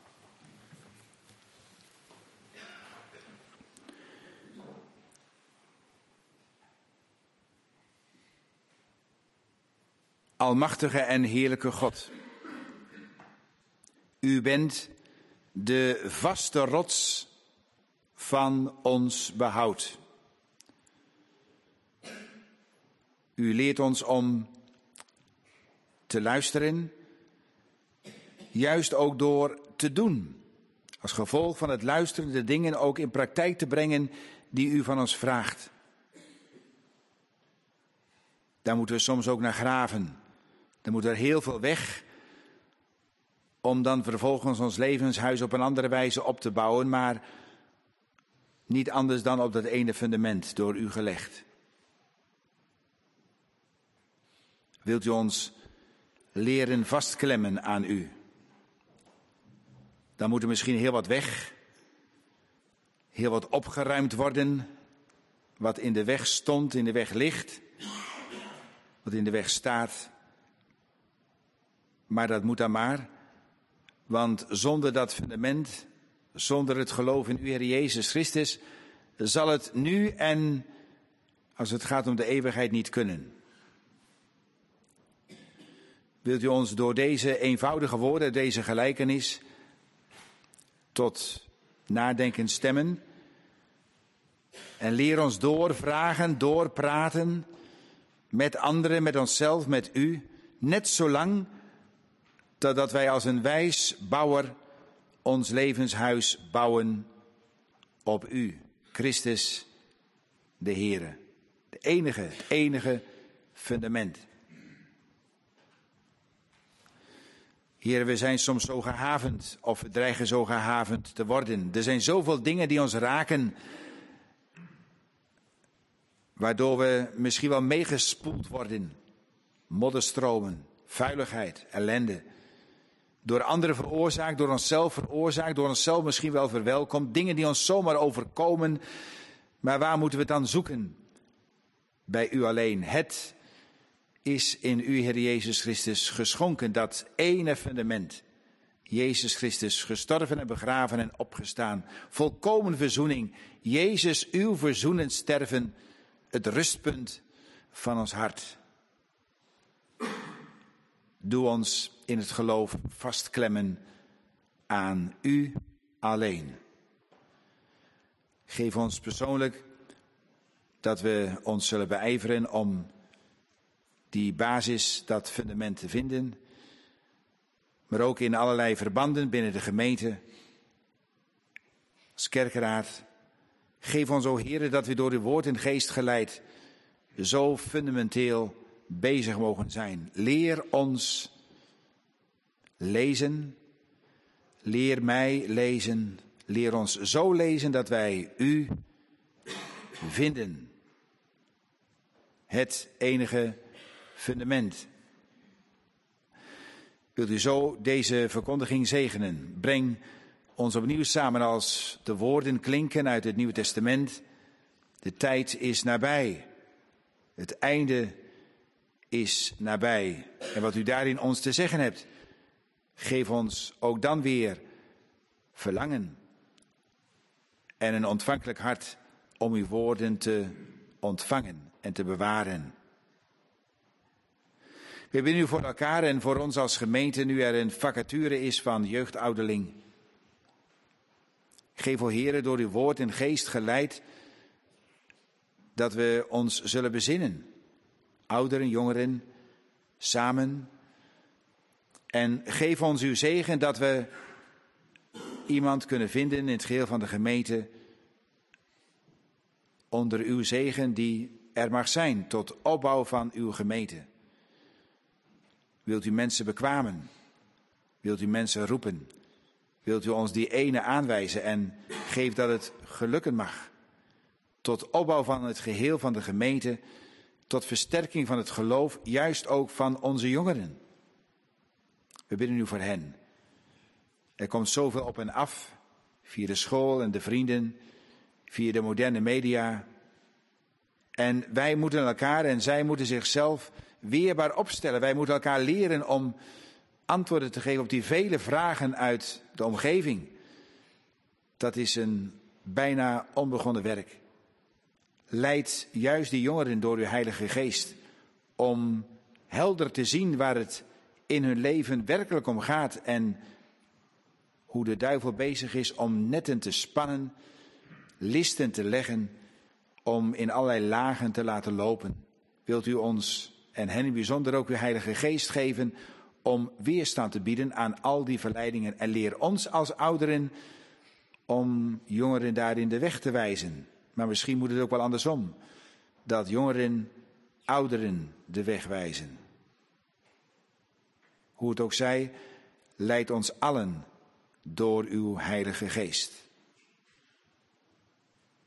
Almachtige en heerlijke God, u bent de vaste rots van ons behoud. U leert ons om te luisteren, juist ook door te doen. Als gevolg van het luisteren de dingen ook in praktijk te brengen die u van ons vraagt. Daar moeten we soms ook naar graven. Dan moet er heel veel weg om dan vervolgens ons levenshuis op een andere wijze op te bouwen. Maar Niet anders dan op dat ene fundament door u gelegd. Wilt u ons leren vastklemmen aan u? Dan moet er misschien heel wat weg, heel wat opgeruimd worden, wat in de weg stond, in de weg ligt, wat in de weg staat. Maar dat moet dan maar, want zonder dat fundament, zonder het geloof in uw Heer Jezus Christus, zal het nu en als het gaat om de eeuwigheid niet kunnen. Wilt u ons door deze eenvoudige woorden, deze gelijkenis, tot nadenken stemmen en leer ons doorvragen, doorpraten met anderen, met onszelf, met u, net zolang totdat wij als een wijs bouwer ons levenshuis bouwen op u, Christus de Heere, de enige fundament. Heer, we zijn soms zo gehavend, of we dreigen zo gehavend te worden. Er zijn zoveel dingen die ons raken, waardoor we misschien wel meegespoeld worden. Modderstromen, vuiligheid, ellende. Door anderen veroorzaakt, door onszelf veroorzaakt, door onszelf misschien wel verwelkomd. Dingen die ons zomaar overkomen. Maar waar moeten we het dan zoeken? Bij u alleen. Het is in u, Heer Jezus Christus, geschonken, dat ene fundament. Jezus Christus, gestorven en begraven en opgestaan. Volkomen verzoening. Jezus, uw verzoenend sterven, het rustpunt van ons hart. Doe ons in het geloof vastklemmen aan u alleen. Geef ons persoonlijk dat we ons zullen beijveren om die basis, dat fundament te vinden. Maar ook in allerlei verbanden binnen de gemeente, als kerkeraad. Geef ons, o Heere, dat we door uw woord en geest geleid zo fundamenteel bezig mogen zijn. Leer ons lezen. Leer mij lezen. Leer ons zo lezen dat wij u vinden. Het enige fundament. Wilt u zo deze verkondiging zegenen? Breng ons opnieuw samen als de woorden klinken uit het Nieuwe Testament. De tijd is nabij. Het einde is nabij. En wat u daarin ons te zeggen hebt, geef ons ook dan weer verlangen en een ontvankelijk hart om uw woorden te ontvangen en te bewaren. We bidden u voor elkaar en voor ons als gemeente, nu er een vacature is van jeugdouderling. Geef, o Heere, door uw woord en geest geleid, dat we ons zullen bezinnen. Ouderen, jongeren, samen. En geef ons uw zegen dat we iemand kunnen vinden in het geheel van de gemeente, onder uw zegen die er mag zijn tot opbouw van uw gemeente. Wilt u mensen bekwamen? Wilt u mensen roepen? Wilt u ons die ene aanwijzen en geef dat het gelukken mag. Tot opbouw van het geheel van de gemeente, tot versterking van het geloof, juist ook van onze jongeren. We bidden u voor hen. Er komt zoveel op hen af, via de school en de vrienden, via de moderne media. En wij moeten elkaar en zij moeten zichzelf weerbaar opstellen. Wij moeten elkaar leren om antwoorden te geven op die vele vragen uit de omgeving. Dat is een bijna onbegonnen werk. Leid juist die jongeren door uw Heilige Geest om helder te zien waar het in hun leven werkelijk om gaat en hoe de duivel bezig is om netten te spannen, listen te leggen, om in allerlei lagen te laten lopen. Wilt u ons en hen in bijzonder ook uw Heilige Geest geven om weerstand te bieden aan al die verleidingen. En leer ons als ouderen om jongeren daarin de weg te wijzen. Maar misschien moet het ook wel andersom. Dat jongeren ouderen de weg wijzen. Hoe het ook zij, leidt ons allen door uw Heilige Geest.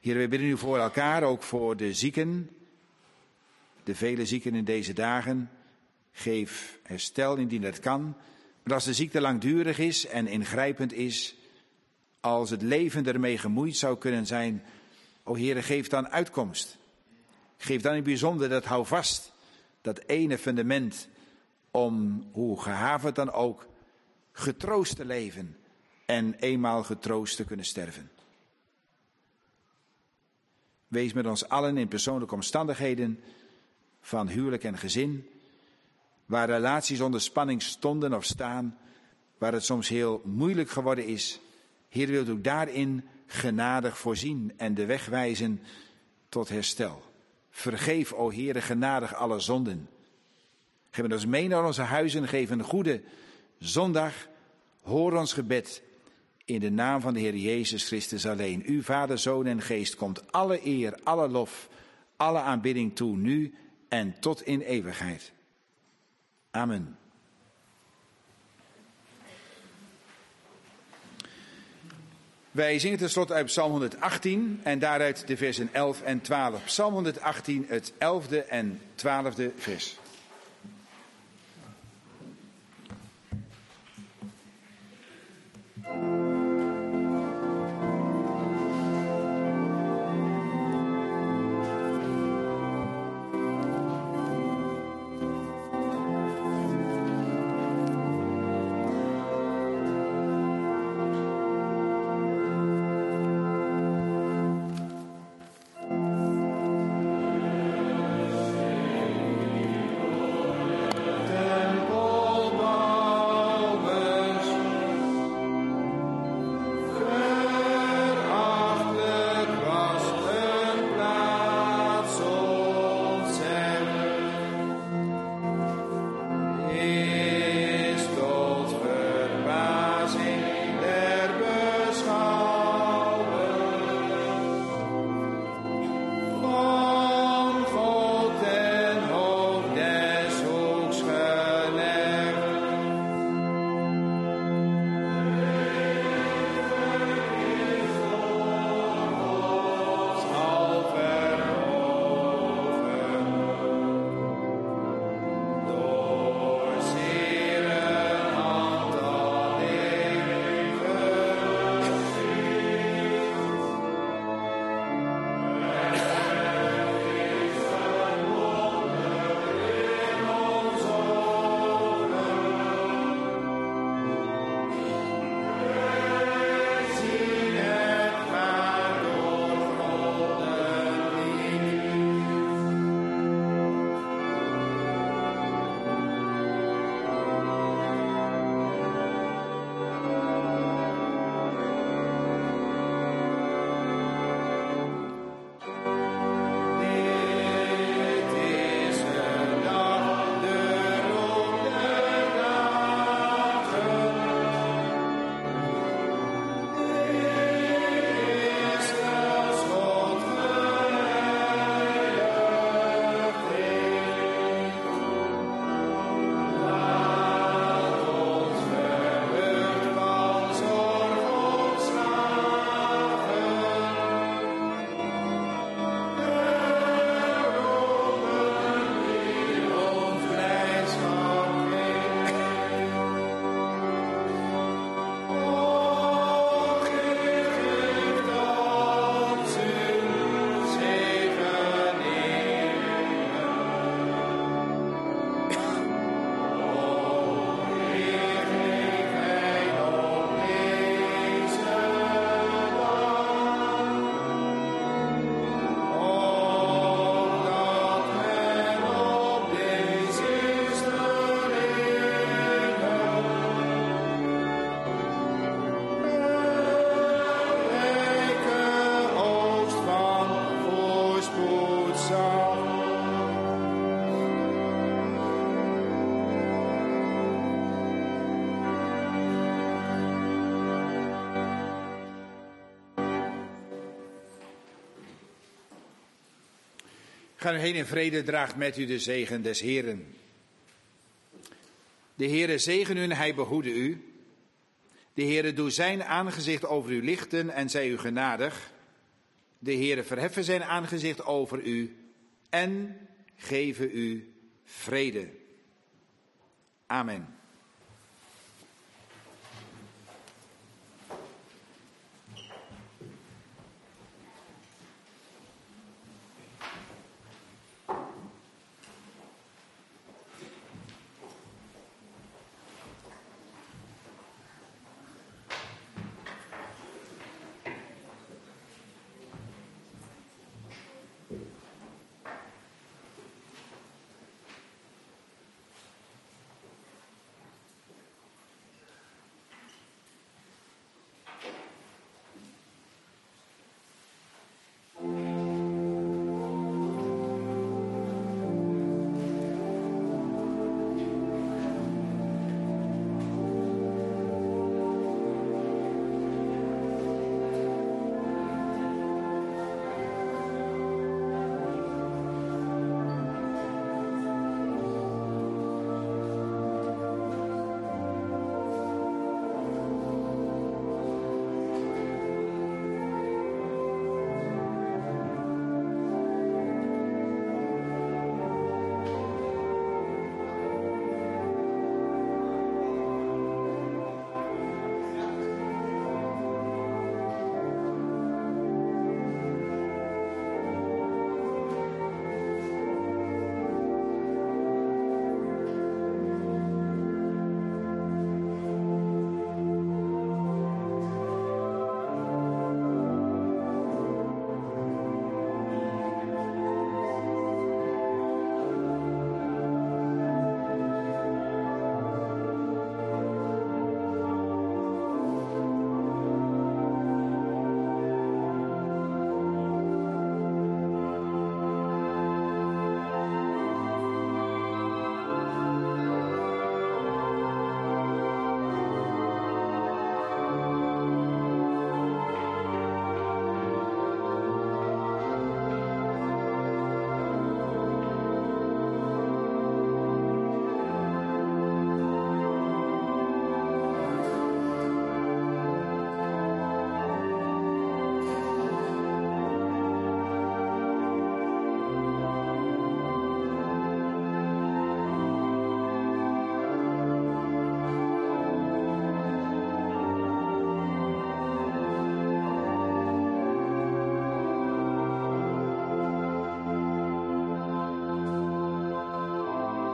Heer, we bidden u voor elkaar, ook voor de zieken, de vele zieken in deze dagen. Geef herstel indien het kan. Maar als de ziekte langdurig is en ingrijpend is, als het leven ermee gemoeid zou kunnen zijn, o Heer, geef dan uitkomst. Geef dan in het bijzonder dat houvast, dat ene fundament om, hoe gehavend dan ook, getroost te leven en eenmaal getroost te kunnen sterven. Wees met ons allen in persoonlijke omstandigheden van huwelijk en gezin, waar relaties onder spanning stonden of staan, waar het soms heel moeilijk geworden is. Heer, wilt u daarin genadig voorzien en de weg wijzen tot herstel. Vergeef, o Heere, genadig alle zonden. Geef ons mee naar onze huizen, geef een goede zondag. Hoor ons gebed in de naam van de Heer Jezus Christus alleen. U, Vader, Zoon en Geest, komt alle eer, alle lof, alle aanbidding toe, nu en tot in eeuwigheid. Amen. Wij zingen tenslotte uit Psalm 118 en daaruit de versen 11 en 12. Psalm 118, het 11e en 12e vers. Ga nu heen in vrede, draagt met u de zegen des Heeren. De Heere zegen u en hij behoede u. De Heere doe zijn aangezicht over u lichten en zij u genadig. De Heere verheffen zijn aangezicht over u en geven u vrede. Amen.